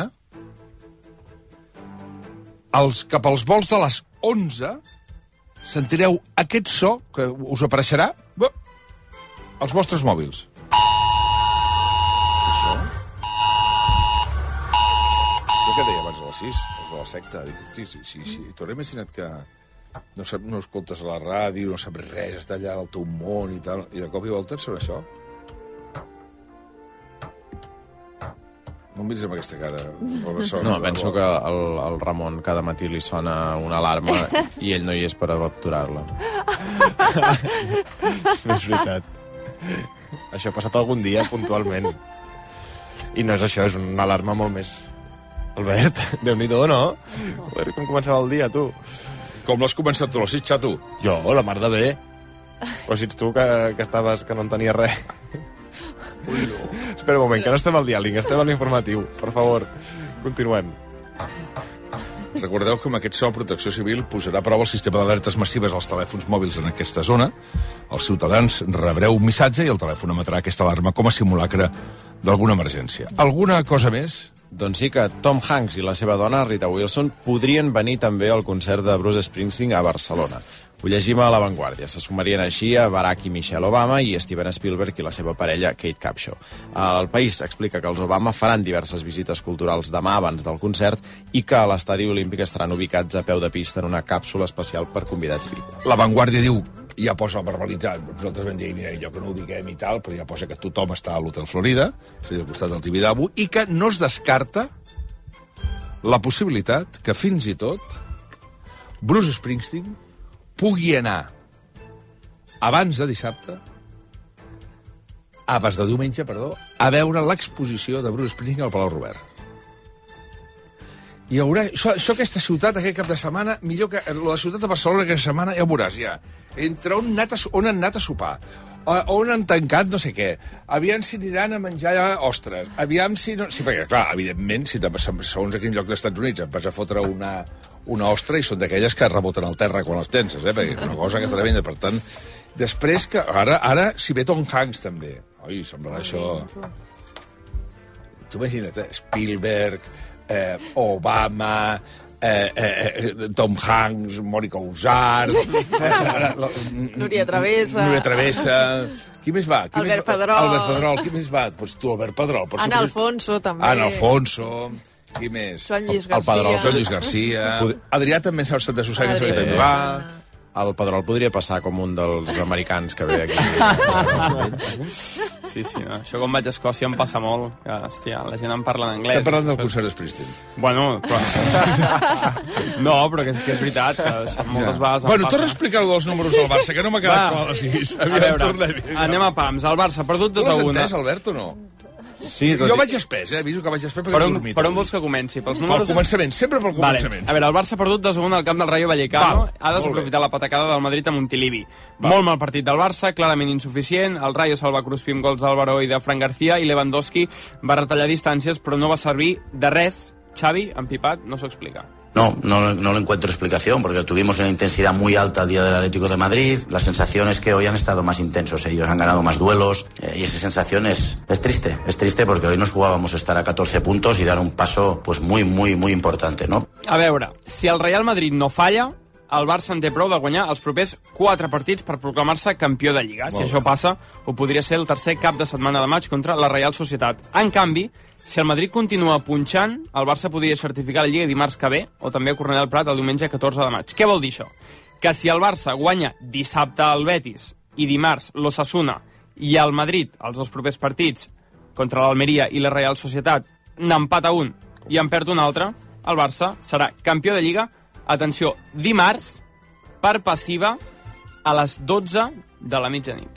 els, cap als vols de les onze sentireu aquest so que us apareixerà bé, als vostres mòbils. Això? Jo què deia abans a les sis, els de la secta? Dic, sí, sí, sí, sí. T'ho he imaginat que no, sap, no escoltes a la ràdio, no saps res, està allà al teu món i tal, i de cop i volta et sona això. No em miris amb aquesta cara. No, penso que el, el Ramon cada matí li sona una alarma i ell no hi és per aturar-la. No és veritat. Això ha passat algun dia, puntualment. I no és això, és una alarma molt més... Albert, Déu-n'hi-do, no? Joder, com començava el dia, tu. Com l'has començat tu, l'has dit, xato? Jo, la mar de bé. Però si ets tu que, que estaves, que no en tenies res. Ui, no. Espera un moment, que no estem al diàleg, estem a l'informatiu. Per favor, continuem. Recordeu que amb aquest so Protecció Civil posarà a prova el sistema d'alertes massives als telèfons mòbils en aquesta zona. Els ciutadans rebreu un missatge i el telèfon emetrà aquesta alarma com a simulacre d'alguna emergència. Alguna cosa més? Doncs sí que Tom Hanks i la seva dona, Rita Wilson, podrien venir també al concert de Bruce Springsteen a Barcelona. Ho llegim a La Vanguardia. Se sumarien així a Barack i Michelle Obama i Steven Spielberg i la seva parella Kate Capshaw. El País explica que els Obama faran diverses visites culturals demà abans del concert i que a l'estadi olímpic estaran ubicats a peu de pista en una càpsula especial per convidats V I P. La Vanguardia diu, ja posa verbalitzat, nosaltres vam dir, mira, allò que no ho diguem i tal, però ja posa que tothom està a l'Hotel Florida, és a dir, al costat del Tibidabo, i que no es descarta la possibilitat que fins i tot Bruce Springsteen pugui anar abans de dissabte, abans de diumenge, perdó, a veure l'exposició de Bruce Springsteen al Palau Robert. Hi haurà... Això, això aquesta ciutat, aquest cap de setmana, millor que la ciutat de Barcelona aquesta setmana, ja ho veuràs, ja. Entre on, anat a, on han anat a sopar, on han tancat no sé què, aviam si aniran a menjar ostres, aviam si... No... Sí, perquè, clar, evidentment, si te, segons a quin lloc dels Estats Units et vas a fotre una, una ostra i són d'aquelles que reboten al terra quan les tenses, eh? Perquè és una cosa que està tremenda. Per tant, després que... Ara, ara si ve Tom Hanks, també. Oi, semblarà això... Tu imagina't, eh? Spielberg, eh, Obama... Eh, eh, Tom Hanks, Mònica Usart, eh, Núria Travessa, Núria Travessa, qui més va? Qui Albert més va? Pedrol. Albert Pedrol, qui més va? Pues tu, Albert Pedrol. Ana Alfonso, també. Ana Alfonso, qui més? Joan Lluís Garcia. El Pedrol, Joan Lluís Garcia. Adrià també s'ha estat de Susana, que també va. El Pedrol podria passar com un dels americans que ve aquí. Sí, sí, no. Això com vaig a Escòcia em passa molt, que, hòstia, la gent en parla en anglès. Estem parlant del concert de Springsteen. Bueno, però... No, però que, que és veritat, que moltes vegades em bueno, passa. torna a explicar-ho dels números del Barça, que no m'ha quedat clar a les sis. A veure, anem a pams. El Barça ha perdut dos a un. Tu l'has entès, Albert, o no? Sí, jo vaig espès, eh? Aviso que vaig espès perquè per he on, dormit. Per on vols que comenci? Pels números... Pel començament, sempre pel començament. Vale. A veure, el Barça ha perdut dos a un al camp del Rayo Vallecano. Val, ha desaprofitat la patacada del Madrid a Montilivi. Val. Molt mal partit del Barça, clarament insuficient. El Rayo se'l va cruspir amb gols d'Álvaro i de Fran García i Lewandowski va retallar distàncies, però no va servir de res. Xavi, empipat, no s'ho explica. No, no, no le encuentro explicación, porque tuvimos una intensidad muy alta el día del Atlético de Madrid. La sensación es que hoy han estado más intensos, ellos han ganado más duelos, eh, y esa sensación es, es triste, es triste porque hoy nos jugábamos estar a catorze puntos y dar un paso pues muy, muy, muy importante, ¿no? A veure, si el Real Madrid no falla, el Barça en té prou de guanyar els propers quatre partits per proclamar-se campió de Lliga. Si això passa, ho podria ser el tercer cap de setmana de maig contra la Real Societat. En canvi, si el Madrid continua punxant, el Barça podria certificar la Lliga dimarts que ve, o també a Cornellà del Prat el diumenge catorze de maig. Què vol dir això? Que si el Barça guanya dissabte al Betis i dimarts l'Osasuna i el Madrid, els dos propers partits, contra l'Almeria i la Real Societat, n'empata un i en perd un altre, el Barça serà campió de Lliga, atenció, dimarts, per passiva, a les dotze de la mitjanit.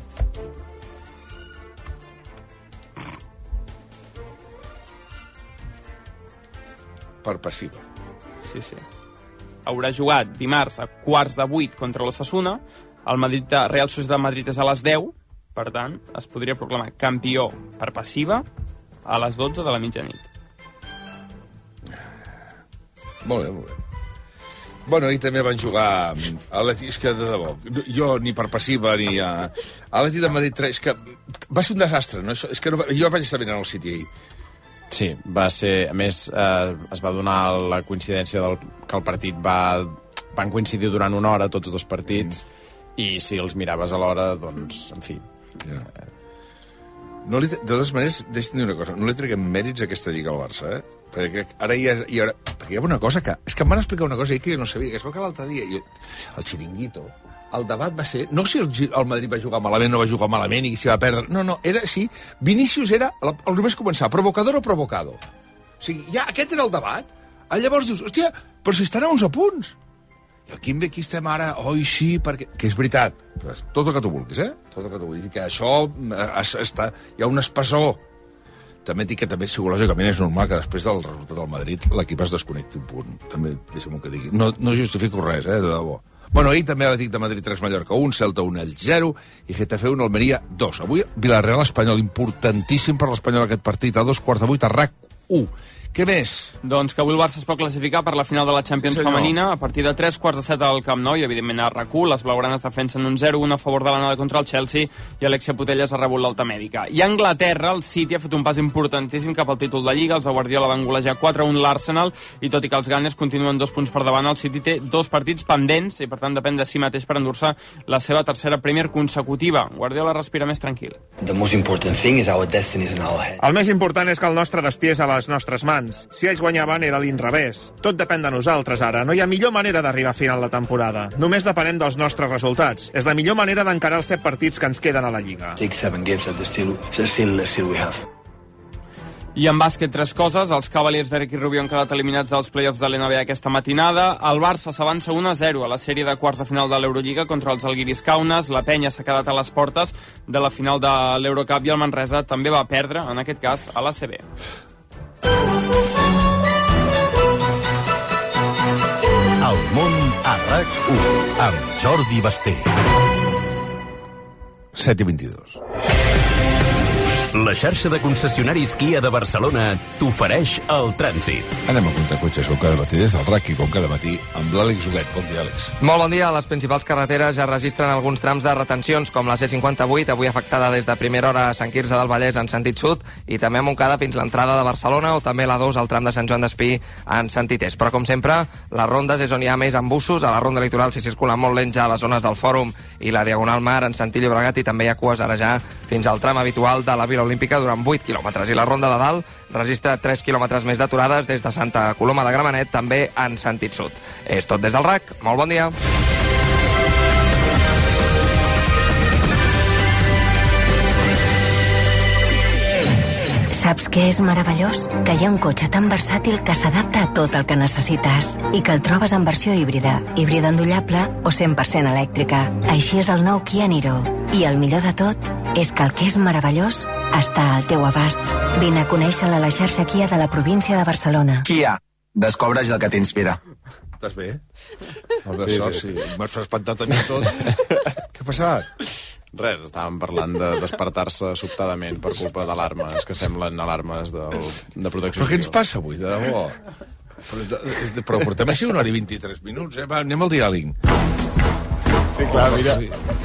Per passiva. Sí, sí. Haurà jugat dimarts a quarts de vuit contra l'Osasuna, el Madrid, Real Societat Madrid és a les deu, per tant, es podria proclamar campió per passiva a les dotze de la mitjanit. Molt bé, molt bé. Bueno, ahir també van jugar a l'Atlètic, és que de debò, jo ni per passiva ni a... A l'Atlètic de Madrid tres, és que va ser un desastre, no? És que no... jo vaig estar mirant el City ahir. Sí, va ser... A més, eh, es va donar la coincidència del, que el partit va... Van coincidir durant una hora, tots dos partits, mm. i si els miraves a l'hora, doncs, en fi... Ja. No li, de totes maneres, deixa'm dir una cosa, no li treguem mèrits a aquesta lliga al Barça, eh? Perquè ara hi ha, hi ha, perquè hi ha una cosa que... És que em van explicar una cosa ahir que jo no sabia, que es veu que l'altre dia... Jo, el xiringuito, el debat va ser... No si el, el Madrid va jugar malament, no va jugar malament i si va perdre... No, no, era si Vinícius era... El, el només començar, provocador o provocado. O sigui, ja aquest era el debat. Ah, llavors dius, hòstia, però si estan a onze punts. I aquí, aquí estem ara, oi, sí, perquè... Que és veritat, tot el que tu vulguis, eh? Tot el que tu vulguis, que això es, està... Hi ha un espessor. També dic que també psicològicament és normal que després del resultat del Madrid l'equip es desconnecti un punt. També, deixa'm que digui. No, no justifico res, eh, de debò. Bueno, ahir també l'Atlètic de Madrid tres, Mallorca un, Celta un, el zero, i Getafe un, Almeria dos. Avui, Villarreal Espanyol, importantíssim per l'Espanyol aquest partit, a dos quarts de vuit, a RAC u. Què més? Doncs que avui el Barça es pot classificar per la final de la Champions sí, femenina a partir de tres quarts de set al Camp Nou i, evidentment, a RAC u. Les blaugranes defensen un zero un a favor de l'anada contra el Chelsea i Alexia Putellas ha rebut l'alta mèdica. I a Anglaterra, el City ha fet un pas importantíssim cap al títol de Lliga. Els de Guardiola van golejar quatre a un l'Arsenal i, tot i que els Gunners continuen dos punts per davant, el City té dos partits pendents i, per tant, depèn de si mateix per endur-se la seva tercera Premier consecutiva. Guardiola respira més tranquil. The most important thing is our destiny is in our head. El més important és que el nostre destí és a les nostres mans. Si ells guanyaven era l'inrevés. Tot depèn de nosaltres ara. No hi ha millor manera d'arribar a final de temporada. Només depenem dels nostres resultats. És la millor manera d'encarar els set partits que ens queden a la Lliga. Six, seven games at the still, still, still we have. I en bàsquet, tres coses. Els Cavaliers d'Eric Rubio han quedat eliminats dels play-offs de l'N B A aquesta matinada. El Barça s'avança un a zero a la sèrie de quarts de final de l'Eurolliga contra els Algiris Kaunas. La Penya s'ha quedat a les portes de la final de l'Eurocup i el Manresa també va perdre, en aquest cas, a l'A C B. El món a RAC u, amb Jordi Basté. set i vint-i-dos. La xarxa de concessionaris Kia de Barcelona t'ofereix el trànsit. Anem a comptar cotxes com cada matí des del RAC i com cada matí amb l'Àlex Huguet. Bon dia, Àlex. Molt bon dia. Les principals carreteres ja registren alguns trams de retencions, com la C cinquanta-vuit, avui afectada des de primera hora a Sant Quirze del Vallès en sentit sud, i també a Montcada fins l'entrada de Barcelona, o també la dos al tram de Sant Joan d'Espí en sentit est. Però, com sempre, les rondes és on hi ha més embussos. A la ronda litoral s'hi circula molt lent ja a les zones del Fòrum i la Diagonal Mar en sentit Llobregat, i també hi ha cues ara ja fins al tram habitual de la Vila Olímpica durant vuit quilòmetres. I la ronda de dalt registra tres quilòmetres més d'aturades des de Santa Coloma de Gramenet, també en sentit sud. És tot des del RAC. Molt bon dia. Saps què és meravellós? Que hi ha un cotxe tan versàtil que s'adapta a tot el que necessites i que el trobes en versió híbrida, híbrida endollable o cent per cent elèctrica. Així és el nou Kia Niro. I el millor de tot és que el que és meravellós està al teu abast. Vine a conèixer-la a la xarxa Kia de la província de Barcelona. Kia, descobreix el que t'inspira. Estàs bé? Sí, sí, sí. M'has espantat a mi tot. Què ha passat? Res, estàvem parlant de despertar-se sobtadament per culpa d'alarmes que semblen alarmes del, de protecció civil. Però què ens civil. passa avui, de debò? Però, però portem així una hora i vint-i-tres minuts, eh? Va, anem al diàleg. Sí, clar, mira.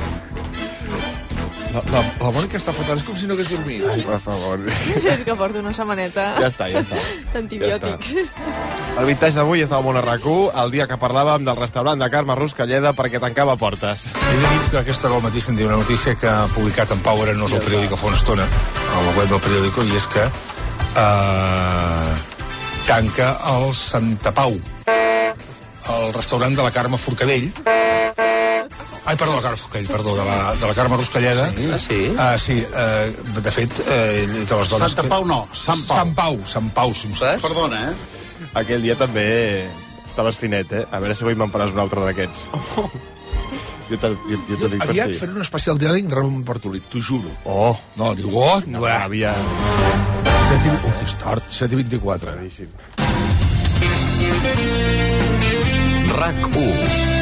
La, la, la Mònica està fotant, és com si no hagués dormit. Ai, per favor. És que porto una setmaneta Ja està, ja està. d'antibiòtics. Ja el vintage d'avui estava molt a RAC u, el dia que parlàvem del restaurant de Carme Ruscalleda perquè tancava portes. He de dir que aquesta hora al matí sentia una notícia que ha publicat en Pau Arenós al periòdico fa una estona, a la web del periòdico, i és que eh, tanca el Santa Pau, el restaurant de la Carme Forcadell. Ai, perdó, la Carme Forcadell, perdó, de la, de la Carme Ruscalleda. Sí? Ah, sí? Ah, sí, eh, de fet, eh, de les dones... Santa Pau no, Sant Pau. Sant Pau, Sant Pau, si em saps. Perdona, eh? Aquell dia també estaves finet, eh? A veure si avui me'n faràs un altre d'aquests. Oh. Jo t'ho dic per si. Aviat faré un especial diàleg amb Ramon Bartolit, t'ho juro. Oh. No, diu, oh, no, no aviat. set i vint-i-quatre. RAC u.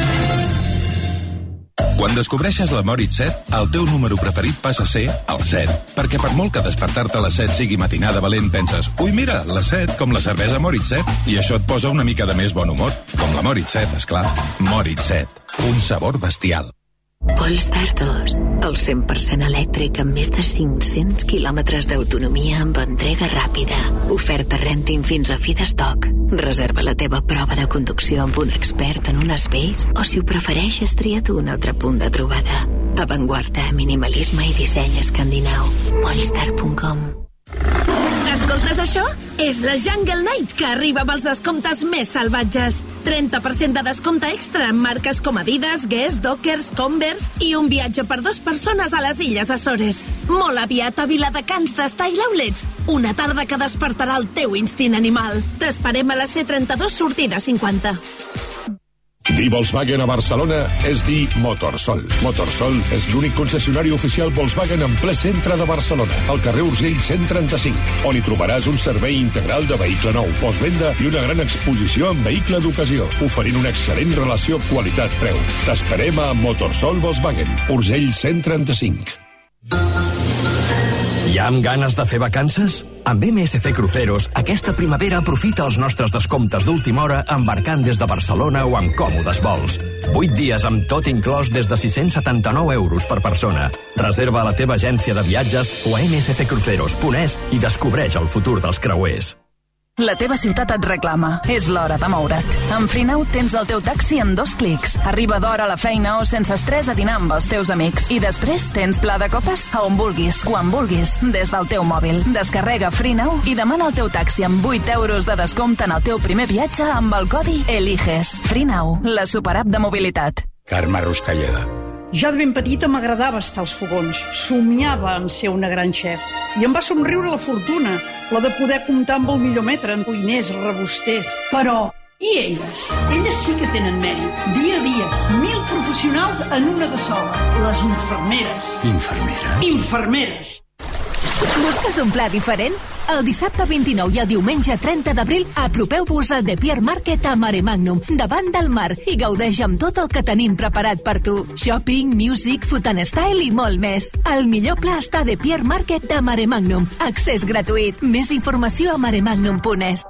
Quan descobreixes la Moritz set, el teu número preferit passa a ser el set. Perquè per molt que despertar-te a les set sigui matinada valent, penses, ui, mira, la set, com la cervesa Moritz set, i això et posa una mica de més bon humor. Com la Moritz set, esclar. Moritz set, un sabor bestial. Polestar dos, el cent per cent elèctric amb més de cinc-cents quilòmetres d'autonomia amb entrega ràpida. Oferta renting fins a fi d'estoc. Reserva la teva prova de conducció amb un expert en un Space o, si ho prefereixes, tria't un altre punt de trobada. Avantguarda, minimalisme i disseny escandinau. Polestar punt com. Escoltes això? És la Jungle Night, que arriba amb els descomptes més salvatges. trenta per cent de descompte extra en marques com Adidas, Guess, Dockers, Converse i un viatge per dues persones a les Illes Açores. Molt aviat a Viladecans de Style Outlets. Una tarda que despertarà el teu instint animal. T'esperem a la C trenta-dos, sortida cinquanta. Dir Volkswagen a Barcelona és dir Motorsol. Motorsol és l'únic concessionari oficial Volkswagen en ple centre de Barcelona, al carrer Urgell cent trenta-cinc, on hi trobaràs un servei integral de vehicle nou, postvenda i una gran exposició en vehicle d'ocasió, oferint una excel·lent relació qualitat-preu. T'esperem a Motorsol Volkswagen, Urgell cent trenta-cinc. Ja amb ganes de fer vacances? Amb M S C Cruceros, aquesta primavera aprofita els nostres descomptes d'última hora embarcant des de Barcelona o en còmodes vols. vuit dies amb tot inclòs des de sis-cents setanta-nou euros per persona. Reserva a la teva agència de viatges o a m s c cruceros punt es i descobreix el futur dels creuers. La teva ciutat et reclama. És l'hora de moure't. Amb Freenow tens el teu taxi en dos clics. Arriba d'hora a la feina o sense estrès a dinar amb els teus amics. I després tens pla de copes a on vulguis, quan vulguis, des del teu mòbil. Descarrega Freenow i demana el teu taxi amb vuit euros de descompte en el teu primer viatge amb el codi ELIGES. Freenow, la superapp de mobilitat. Carme Ruscalleda. Ja de ben petita m'agradava estar als fogons. Somiava en ser una gran xef. I em va somriure la fortuna, la de poder comptar amb el millor metre en cuiners, rebusters. Però, i elles? Elles sí que tenen mèrit. Dia a dia, mil professionals en una de sola. Les infermeres. Infermeres? Infermeres. Busques un pla diferent? El dissabte vint-i-nou i el diumenge trenta d'abril apropeu-vos al The Pier Market a Maremagnum, davant del mar, i gaudeix amb tot el que tenim preparat per tu. Shopping, music, food and style i molt més. El millor pla està a The Pier Market de Maremagnum. Accés gratuït. Més informació a maremagnum punt es.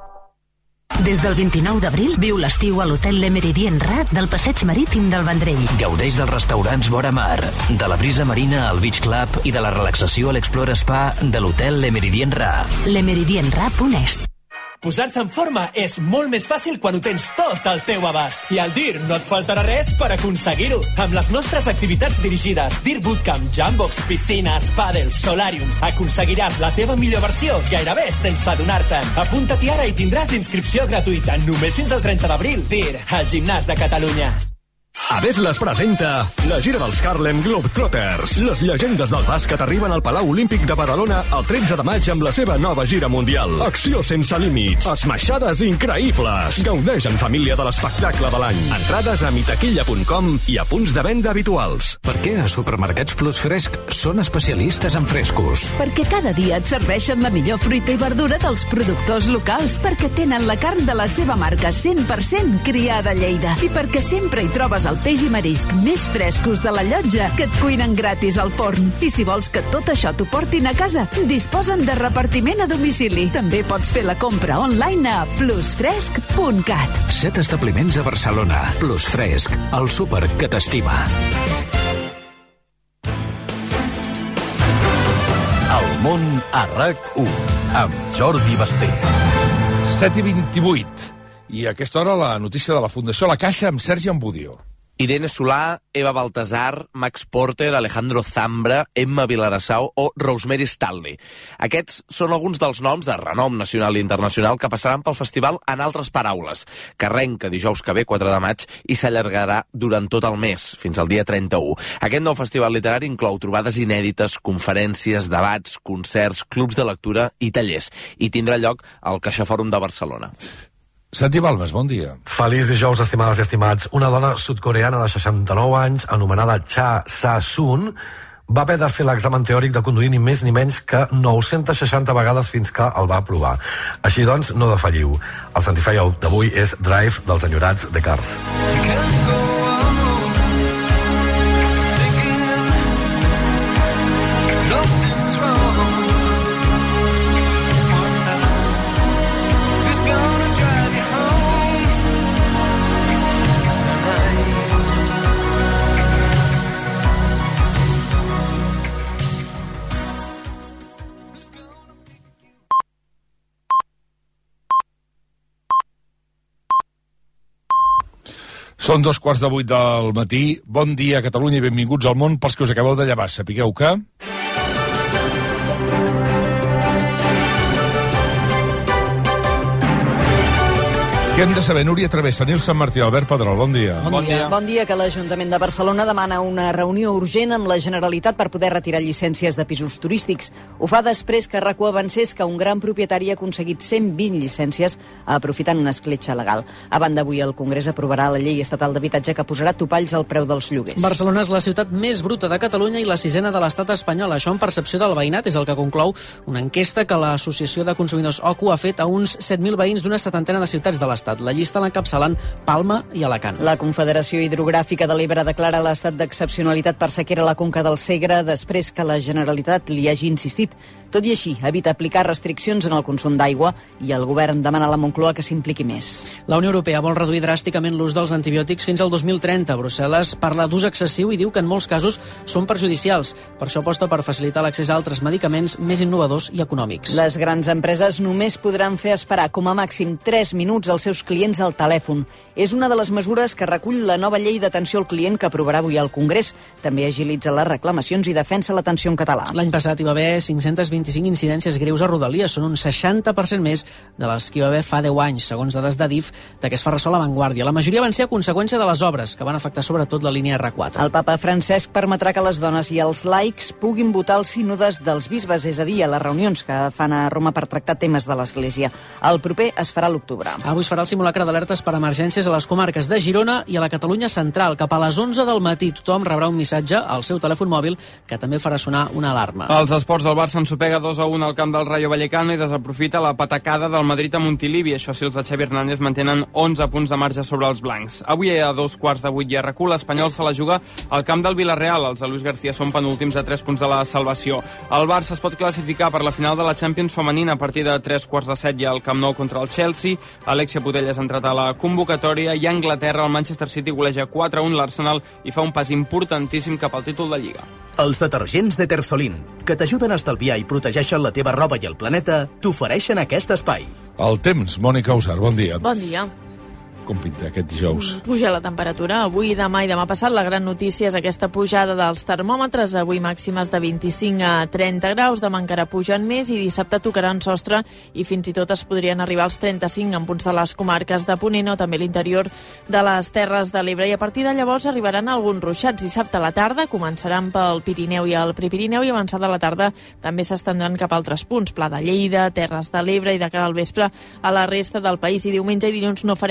Des del vint-i-nou d'abril viu l'estiu a l'hotel Le Méridien Rat del Passeig Marítim del Vendrell. Gaudeix dels restaurants vora mar, de la brisa marina al Beach Club i de la relaxació a l'Explore Spa de l'hotel Le Méridien Rat. le méridien rat punt es. Posar-se en forma és molt més fàcil quan ho tens tot al teu abast. I al dir no et faltarà res per aconseguir-ho. Amb les nostres activitats dirigides, Dir Bootcamp, Jambox, piscines, pàdels, solàriums, aconseguiràs la teva millor versió gairebé sense adonar-te'n. Apunta-t'hi ara i tindràs inscripció gratuïta només fins al trenta d'abril. Dir, al gimnàs de Catalunya. Ades les presenta la gira dels Harlem Globetrotters. Les llegendes del bàsquet arriben al Palau Olímpic de Badalona el tretze de maig amb la seva nova gira mundial. Acció sense límits, esmaixades increïbles. Gaudeix en família de l'espectacle de l'any. Entrades a mitaquilla punt com i a punts de venda habituals. Per què a Supermercats Plus Fresc són especialistes en frescos? Perquè cada dia et serveixen la millor fruita i verdura dels productors locals, perquè tenen la carn de la seva marca cent per cent criada a Lleida i perquè sempre hi trobes el peix i marisc més frescos de la llotja que et cuinen gratis al forn. I si vols que tot això t'ho portin a casa, disposen de repartiment a domicili. També pots fer la compra online a plus fresc punt cat. Set establiments a Barcelona. Plus Fresc, el súper que t'estima. El món a RAC u, amb Jordi Basté. set i vint-i-vuit. I a aquesta hora la notícia de la Fundació La Caixa amb Sergi Ambudio. Irene Solà, Eva Baltasar, Max Porter, Alejandro Zambra, Emma Vilarassau o Rosemary Stanley. Aquests són alguns dels noms de renom nacional i internacional que passaran pel festival En altres paraules, que arrenca dijous que ve, quatre de maig, i s'allargarà durant tot el mes, fins al dia trenta-u. Aquest nou festival literari inclou trobades inèdites, conferències, debats, concerts, clubs de lectura i tallers, i tindrà lloc al CaixaFòrum de Barcelona. Santi Balmes, bon dia. Feliç dijous, estimades i estimats. Una dona sud-coreana de seixanta-nou anys, anomenada Cha Sa-sun, va haver de fer l'examen teòric de conduir ni més ni menys que nou-centes seixanta vegades fins que el va aprovar. Així doncs, no defalliu. El Santify d'avui és Drive dels enyorats de Cars. Són dos quarts de vuit del matí. Bon dia, Catalunya, i benvinguts al món. Pels que us acabeu de llevar, sapigueu que... Què hem de saber? Núria Travessa, Nil Sant Martí, Albert Pedrol, bon dia. Bon, bon dia. Bon dia, que l'Ajuntament de Barcelona demana una reunió urgent amb la Generalitat per poder retirar llicències de pisos turístics. Ho fa després que RAC u avancés que un gran propietari ha aconseguit cent vint llicències aprofitant una escletxa legal. A banda, avui el Congrés aprovarà la llei estatal d'habitatge que posarà topalls al preu dels lloguers. Barcelona és la ciutat més bruta de Catalunya i la sisena de l'estat espanyol. Això en percepció del veïnat és el que conclou una enquesta que l'Associació de Consumidors O C U ha fet a uns set mil veïns d'una setantena de ciutats de l'estat. La llista l'encapçalen Palma i Alacant. La Confederació Hidrogràfica de l'Ebre declara l'estat d'excepcionalitat per sequera a la conca del Segre després que la Generalitat li hagi insistit. Tot i així, evita aplicar restriccions en el consum d'aigua i el govern demana a la Moncloa que s'impliqui més. La Unió Europea vol reduir dràsticament l'ús dels antibiòtics fins al dos mil trenta. Brussel·les parla d'ús excessiu i diu que en molts casos són perjudicials. Per això aposta per facilitar l'accés a altres medicaments més innovadors i econòmics. Les grans empreses només podran fer esperar com a màxim tres minuts als seus clients al telèfon. És una de les mesures que recull la nova llei d'atenció al client que aprovarà avui al Congrés. També agilitza les reclamacions i defensa l'atenció en català. L'any passat hi va haver cinc-cents vint-i-cinc incidències greus a Rodalies. Són un seixanta per cent més de les que hi va haver fa deu anys, segons dades d'Adif, de què es fa ressò La Vanguardia. La majoria van ser a conseqüència de les obres, que van afectar sobretot la línia erre quatre. El papa Francesc permetrà que les dones i els laics puguin votar als sínodes dels bisbes, és a dir, a les reunions que fan a Roma per tractar temes de l'Església. El proper es farà a l'octubre. Avui es farà el simulacre d'alertes per emergències a les comarques de Girona i a la Catalunya central. Cap a les onze del matí tothom rebrà un missatge al seu telèfon mòbil que també farà sonar una alarma. Els esports del Barça ensopega dos a un al camp del Rayo Vallecano i desaprofita la patacada del Madrid a Montilivi. Això sí, els de Xavi Hernández mantenen onze punts de marge sobre els blancs. Avui a dos quarts de vuit i a RAC u, l'Espanyol se la juga al camp del Villarreal. Els de Luis García són penúltims a tres punts de la salvació. El Barça es pot classificar per la final de la Champions femenina a partir de tres quarts de set i al Camp Nou contra el Chelsea. Alexia Putellas ha entrat a la convocatòria i a Anglaterra el Manchester City goleja quatre a un l'Arsenal i fa un pas importantíssim cap al títol de Lliga. Els detergents de Tersolin, que t'ajuden a estalviar i protegeixen la teva roba i el planeta, t'ofereixen aquest espai. El temps, Mònica Usar, bon dia. Bon dia. Com pinta aquest dijous? Puja la temperatura. Avui, demà i demà passat la gran notícia és aquesta pujada dels termòmetres. Avui màximes de vint-i-cinc a trenta graus, demà encara pugen més i dissabte tocaran sostre i fins i tot es podrien arribar als trenta-cinc en punts de les comarques de Ponent o també l'interior de les Terres de l'Ebre. I a partir de llavors arribaran alguns ruixats. Dissabte a la tarda començaran pel Pirineu i el Prepirineu i avançada la tarda també s'estendran cap a altres punts. Pla de Lleida, Terres de l'Ebre i de cara al vespre a la resta del país. I diumenge i dilluns no farem net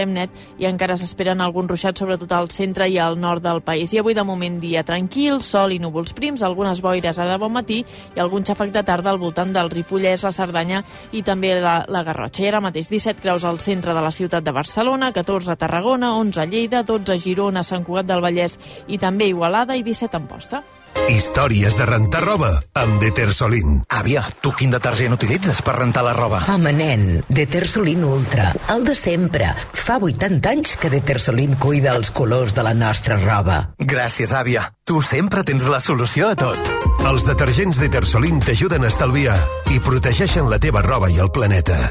i encara s'esperen alguns ruixats, sobretot al centre i al nord del país. I avui, de moment, dia tranquil, sol i núvols prims, algunes boires a de bon matí i algun xàfec de tarda al voltant del Ripollès, la Cerdanya i també la, la Garrotxa. I ara mateix disset graus al centre de la ciutat de Barcelona, catorze a Tarragona, onze a Lleida, dotze a Girona, Sant Cugat del Vallès i també Igualada i disset a Amposta. Històries de rentar roba amb Detersolin. Àvia, tu quin detergent utilitzes per rentar la roba? Home, nen, Detersolin Ultra, el de sempre. Fa vuitanta anys que Detersolin cuida els colors de la nostra roba. Gràcies, àvia. Tu sempre tens la solució a tot. Els detergents Detersolin t'ajuden a estalviar i protegeixen la teva roba i el planeta.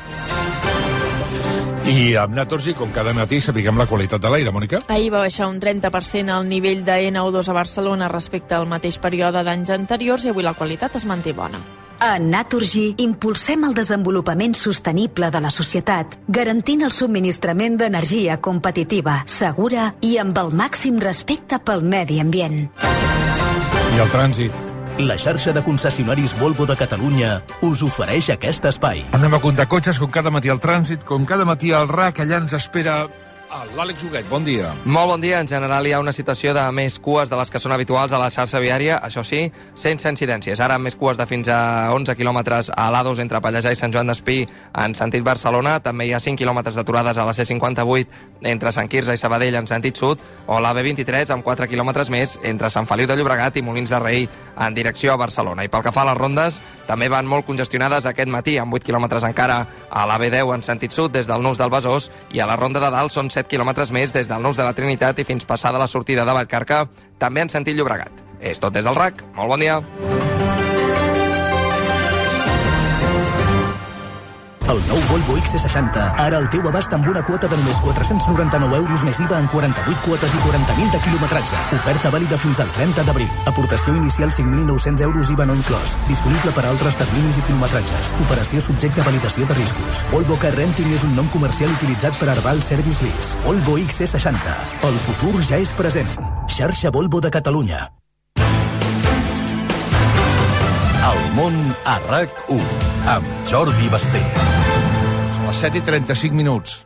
I amb Naturgy, com cada matí, sapiguem la qualitat de l'aire, Mònica. Ahir va baixar un trenta per cent el nivell de ene o dos a Barcelona respecte al mateix període d'anys anteriors i avui la qualitat es manté bona. A Naturgy impulsem el desenvolupament sostenible de la societat, garantint el subministrament d'energia competitiva, segura i amb el màxim respecte pel medi ambient. I el trànsit. La xarxa de concessionaris Volvo de Catalunya us ofereix aquest espai. Anem a comptar cotxes, com cada matí al trànsit, com cada matí al R A C, allà ens espera l'Àlex Huguet. Bon dia. Molt bon dia. En general hi ha una situació de més cues de les que són habituals a la xarxa viària, això sí, sense incidències. Ara amb més cues de fins a onze quilòmetres a l'A dos entre Pallejà i Sant Joan d'Espí en sentit Barcelona. També hi ha cinc quilòmetres d'aturades a la C cinquanta-vuit entre Sant Quirze i Sabadell en sentit sud, o la B vint-i-tres amb quatre quilòmetres més entre Sant Feliu de Llobregat i Molins de Rei en direcció a Barcelona. I pel que fa a les rondes, també van molt congestionades aquest matí, amb vuit quilòmetres encara a la B deu en sentit sud des del Nus del Besòs, i a la ronda de dalt són set quilòmetres més des del Nus de la Trinitat i fins passada la sortida de Vallcarca, també en sentit Llobregat. És tot des del R A C. Molt bon dia. El nou Volvo X C seixanta, ara al teu abast amb una quota de només quatre-cents noranta-nou euros més I V A en quaranta-vuit quotes i quaranta mil de quilometratge. Oferta vàlida fins al trenta d'abril. Aportació inicial cinc mil nou-cents euros I V A no inclòs. Disponible per a altres terminis i quilometratges. Operació subjecte a validació de riscos. Volvo Car Renting és un nom comercial utilitzat per Arval Service Lease. Volvo X C seixanta. El futur ja és present. Xarxa Volvo de Catalunya. El món a R A C u amb Jordi Basté. A les set i trenta-cinc minuts.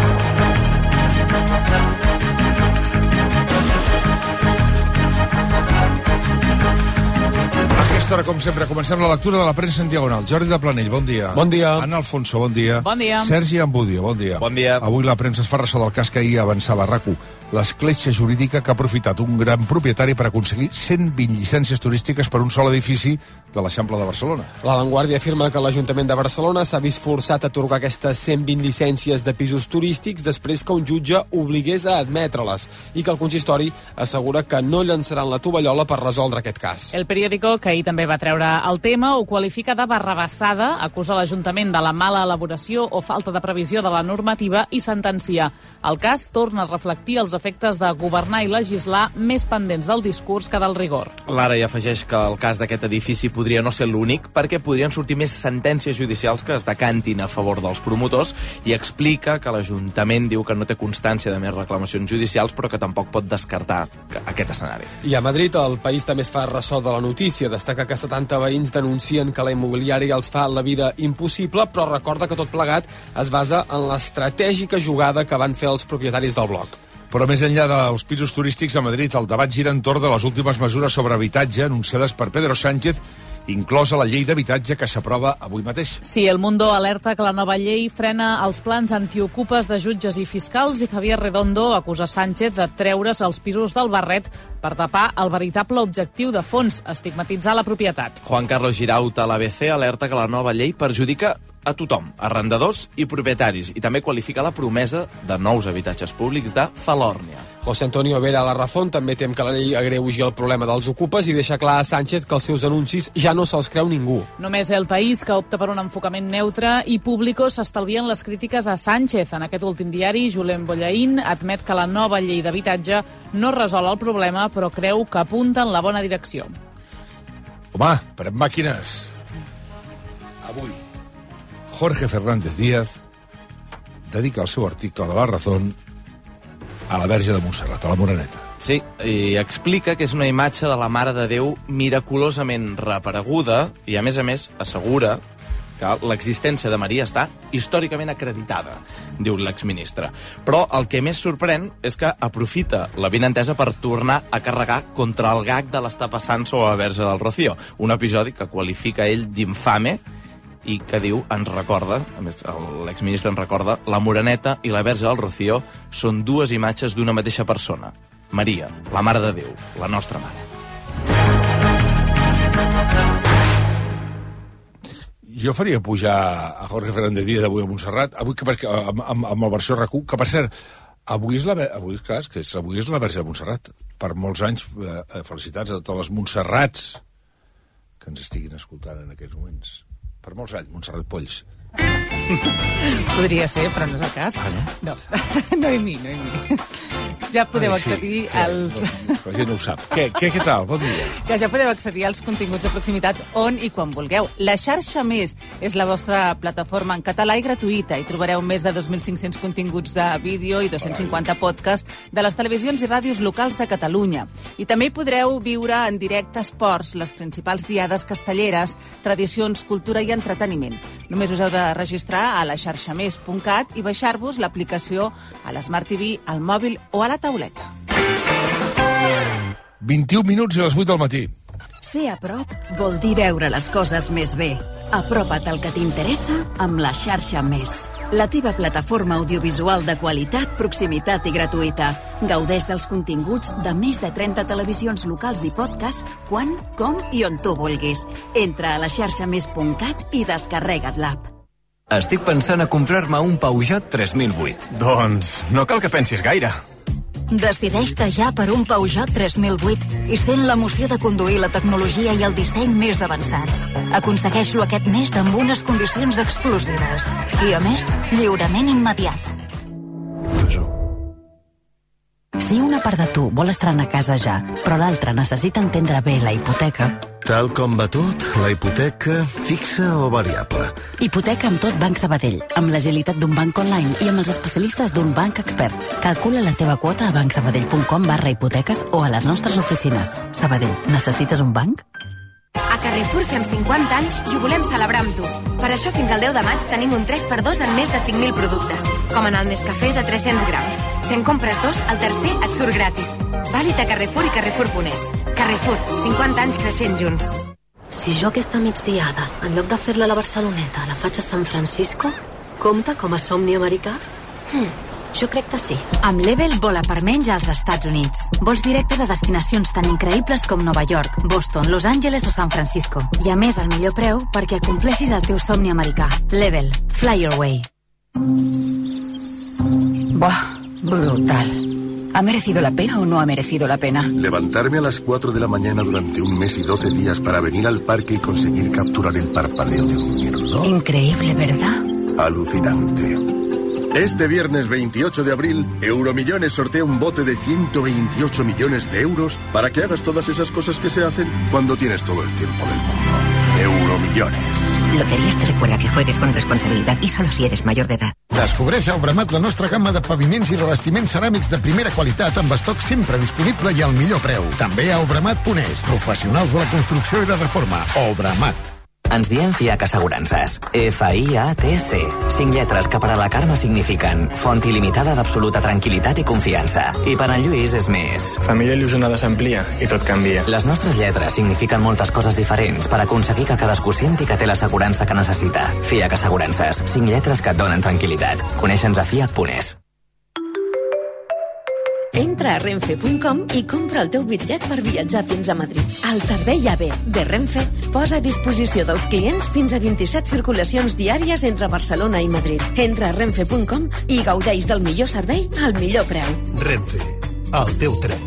A aquesta hora, com sempre, comencem la lectura de la premsa en diagonal. Jordi de Planell, bon dia. Bon dia. Anna Alfonso, bon dia. Bon dia. Sergi Ambudio, bon dia. Bon dia. Avui la premsa es fa ressò del cas que ahir avançava R A C u, l'escletxa jurídica que ha aprofitat un gran propietari per aconseguir cent vint llicències turístiques per un sol edifici de l'Eixample de Barcelona. La Vanguardia afirma que l'Ajuntament de Barcelona s'ha vist forçat a atorgar aquestes cent vint llicències de pisos turístics després que un jutge obligués a admetre-les i que el consistori assegura que no llançaran la tovallola per resoldre aquest cas. El periòdico, que ahir també va treure el tema, ho qualifica de barrabassada, acusa l'Ajuntament de la mala elaboració o falta de previsió de la normativa i sentencia. El cas torna a reflectir els efectes de governar i legislar més pendents del discurs que del rigor. Lara hi afegeix que el cas d'aquest edifici podria no ser l'únic perquè podrien sortir més sentències judicials que es decantin a favor dels promotors i explica que l'Ajuntament diu que no té constància de més reclamacions judicials però que tampoc pot descartar aquest escenari. I a Madrid el País també es fa ressò de la notícia. Destaca que setanta veïns denuncien que la immobiliària els fa la vida impossible, però recorda que tot plegat es basa en l'estratègica jugada que van fer els propietaris del bloc. Però més enllà dels pisos turístics a Madrid, el debat gira entorn de les últimes mesures sobre habitatge anunciades per Pedro Sánchez, inclosa la llei d'habitatge que s'aprova avui mateix. Sí, El Mundo alerta que la nova llei frena els plans antiocupes de jutges i fiscals i Javier Redondo acusa Sánchez de treure's els pisos del barret per tapar el veritable objectiu de fons, estigmatitzar la propietat. Juan Carlos Giraut a l'A B C alerta que la nova llei perjudica a tothom, arrendadors i propietaris, i també qualifica la promesa de nous habitatges públics de falòrnia. José Antonio Vera a La Razón també tem que la llei agreugi el problema dels ocupes i deixa clar a Sánchez que els seus anuncis ja no se'ls creu ningú. Només El País, que opta per un enfocament neutre, i Público s'estalvien les crítiques a Sánchez. En aquest últim diari, Julen Bollaín admet que la nova llei d'habitatge no resol el problema, però creu que apunta en la bona direcció. Home, per màquines. Avui, Jorge Fernández Díaz dedica el seu article de La Razón a la Verge de Montserrat, a la Moreneta. Sí, i explica que és una imatge de la Mare de Déu miraculosament reapareguda i, a més a més, assegura que l'existència de Maria està històricament acreditada, diu l'exministre. Però el que més sorprèn és que aprofita la vinentesa per tornar a carregar contra el gag de l'Està passant sobre la Verge del Rocío, un episodi que qualifica ell d'infame i que diu, ens recorda, a més l'exministre ens recorda, la Moreneta i la Verge del Rocío són dues imatges d'una mateixa persona. Maria, la Mare de Déu, la nostra mare. Jo faria pujar a Jorge Fernández Díaz avui a Montserrat, avui que, perquè, amb, amb, amb la versió R A C U, que per cert, avui és la, avui, clar, és que és, avui és la Verge de Montserrat. Per molts anys, eh, felicitats a totes les Montserrats que ens estiguin escoltant en aquests moments. Per molts anys, Montserrat Polls. Podria ser, però no és el cas. Ah, no? No, Noemi, Noemi. Ja podeu Ai, sí, accedir sí, als... No, la gent no ho sap. Què, què, què tal? Bon dia. Que ja podeu accedir als continguts de proximitat on i quan vulgueu. La xarxa Més és la vostra plataforma en català i gratuïta. Hi trobareu més de dos mil cinc-cents continguts de vídeo i dos-cents cinquanta podcasts de les televisions i ràdios locals de Catalunya. I també hi podreu viure en directe esports, les principals diades castelleres, tradicions, cultura i entreteniment. Només us heu de registrar a la xarxa més punt cat i baixar-vos l'aplicació a l'Smart T V, al mòbil o a la tauleta. vint-i-un minuts i a les vuit del matí. Ser a prop vol dir veure les coses més bé. Apropa't al que t'interessa amb la xarxa Més. La teva plataforma audiovisual de qualitat, proximitat i gratuïta. Gaudeix dels continguts de més de trenta televisions locals i podcasts quan, com i on tu vulguis. Entra a la xarxa més punt cat i descarrega't l'app. Estic pensant a comprar-me un Peugeot tres mil vuit. Doncs no cal que pensis gaire. Decideix-te ja per un Peugeot tres mil vuit i sent l'emoció de conduir la tecnologia i el disseny més avançats. Aconsegueix-lo aquest mes amb unes condicions exclusives. I, a més, lliurament immediat. Si una part de tu vol estrenar casa ja, però l'altra necessita entendre bé la hipoteca... Tal com va tot, la hipoteca fixa o variable? Hipoteca amb tot Banc Sabadell, amb l'agilitat d'un banc online i amb els especialistes d'un banc expert. Calcula la teva quota a bancsabadell punt com barra hipoteques o a les nostres oficines. Sabadell, necessites un banc? A Carrefour fem cinquanta anys i ho volem celebrar amb tu. Per això fins al deu de maig tenim un tres per dos en més de cinc mil productes, com en el Nescafé de tres-cents grams. Si en compres dos, el tercer et surt gratis. Vàlid a Carrefour i Carrefour punt es. Carrefour, cinquanta anys creixent junts. Si jo aquesta migdiada, en lloc de fer-la a la Barceloneta, la faig a San Francisco, compta com a somni americà? Hm, jo crec que sí. Amb Level vola per menys als Estats Units. Vols directes a destinacions tan increïbles com Nova York, Boston, Los Angeles o San Francisco. I a més, al millor preu perquè compleixis el teu somni americà. Level. Fly your way. Buah, brutal. ¿Ha merecido la pena o no ha merecido la pena? Levantarme a las cuatro de la mañana durante un mes y doce días para venir al parque y conseguir capturar el parpadeo de un mirlo. Increíble, ¿verdad? Alucinante. Este viernes veintiocho de abril, Euromillones sortea un bote de ciento veintiocho millones de euros para que hagas todas esas cosas que se hacen cuando tienes todo el tiempo del mundo. Euromillones. Loterías te recuerda que juegues con responsabilidad y solo si eres mayor de edad. Descobreix a Obramat la nostra gamma de paviments i revestiments ceràmics de primera qualitat amb estoc sempre disponible i al millor preu. També a obramat punt es, professionals de la construcció i la reforma. Obramat. Ens diem Fiac Assegurances. F I A T C. Cinc lletres que per a la Carme signifiquen font il·limitada d'absoluta tranquil·litat i confiança. I per en Lluís és més. Família il·lusionada s'amplia i tot canvia. Les nostres lletres signifiquen moltes coses diferents per aconseguir que cadascú senti que té l'assegurança que necessita. Fiac Assegurances. Cinc lletres que et donen tranquil·litat. Coneixe'ns a fiac punt es. Entra a renfe punt com i compra el teu bitllet per viatjar fins a Madrid. El servei A V de Renfe posa a disposició dels clients fins a vint-i-set circulacions diàries entre Barcelona i Madrid. Entra a renfe punt com i gaudeix del millor servei al millor preu. Renfe, el teu tren.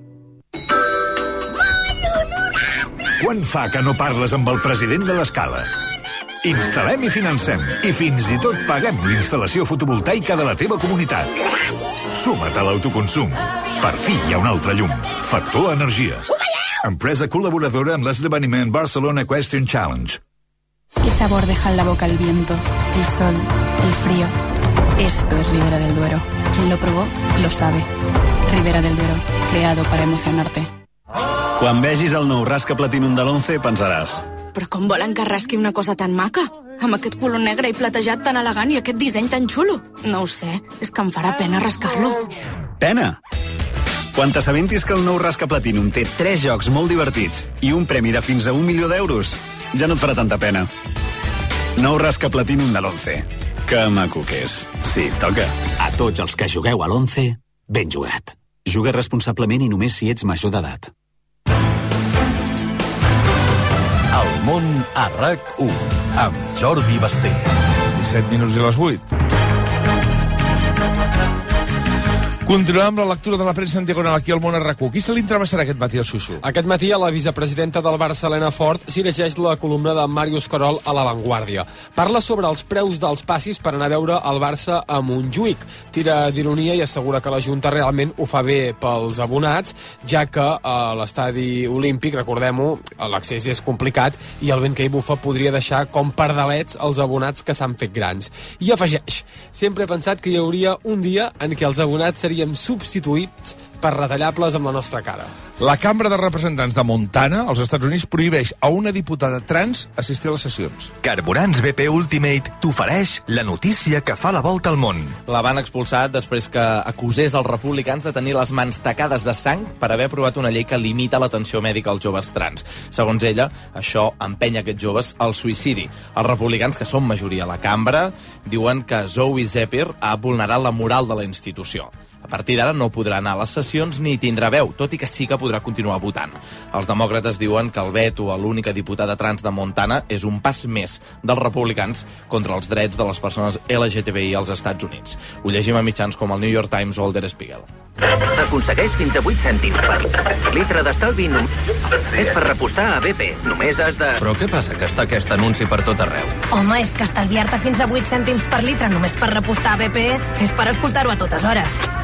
Quan fa que no parles amb el president de l'Escala? Instal·lem i financem. I fins i tot paguem l'instal·lació fotovoltaica de la teva comunitat. Suma't a l'autoconsum. Per fi hi ha un altre llum. Factor Energia. Empresa col·laboradora amb l'esdeveniment Barcelona Question Challenge. ¿Qué sabor deja en la boca el viento, el sol, el frío? Esto es Ribera del Duero. Quien lo probó, lo sabe. Ribera del Duero, creado para emocionarte. Quan vegis el nou Rasca Platinum de l'Once pensaràs: però com volen que rasqui una cosa tan maca? Amb aquest color negre i platejat tan elegant i aquest disseny tan xulo? No ho sé, és que em farà pena rascar-lo. Pena? Quan t'assabentis que el nou Rasca Platinum té tres jocs molt divertits i un premi de fins a un milió d'euros, ja no et farà tanta pena. Nou Rasca Platinum de l'Once. Que maco que és. Sí, toca. A tots els que jugueu a l'Once, ben jugat. Juga responsablement i només si ets major d'edat. El món a RAC u, amb Jordi Basté. disset minuts i les vuit. Continuem amb la lectura de la premsa en diagonal aquí al món a RAC u. Qui se li entrevessarà aquest matí al Xuxu? Aquest matí a la vicepresidenta del Barça, Helena Fort, s'hi llegeix la columna de Màrius Carol a La Vanguardia. Parla sobre els preus dels passis per anar a veure el Barça a Montjuïc. Tira d'ironia i assegura que la Junta realment ho fa bé pels abonats, ja que a l'estadi olímpic, recordem-ho, l'accés és complicat i el vent que hi bufa podria deixar com pardalets els abonats que s'han fet grans. I afegeix, sempre he pensat que hi hauria un dia en què els abonats serien substituïts per retallables amb la nostra cara. La Cambra de Representants de Montana, als Estats Units, prohibeix a una diputada trans assistir a les sessions. Carburants B P Ultimate t'ofereix la notícia que fa la volta al món. La van expulsar després que acusés els republicans de tenir les mans tacades de sang per haver aprovat una llei que limita l'atenció mèdica als joves trans. Segons ella, això empenya aquests joves al suïcidi. Els republicans, que són majoria a la cambra, diuen que Zoe Zephyr ha vulnerat la moral de la institució. A partir d'ara no podrà anar a les sessions ni tindrà veu, tot i que sí que podrà continuar votant. Els demòcrates diuen que el veto a l'única diputada trans de Montana és un pas més dels republicans contra els drets de les persones L G T B I als Estats Units. Ho llegim a mitjans com el New York Times o el Der Spiegel. Aconsegueix fins a vuit cèntims per litre d'estalvi. És per repostar a B P. Només has de... Però què passa que està aquest anunci per tot arreu? Home, és que estalviar-te fins a vuit cèntims per litre només per repostar a B P és per escoltar-ho a totes hores.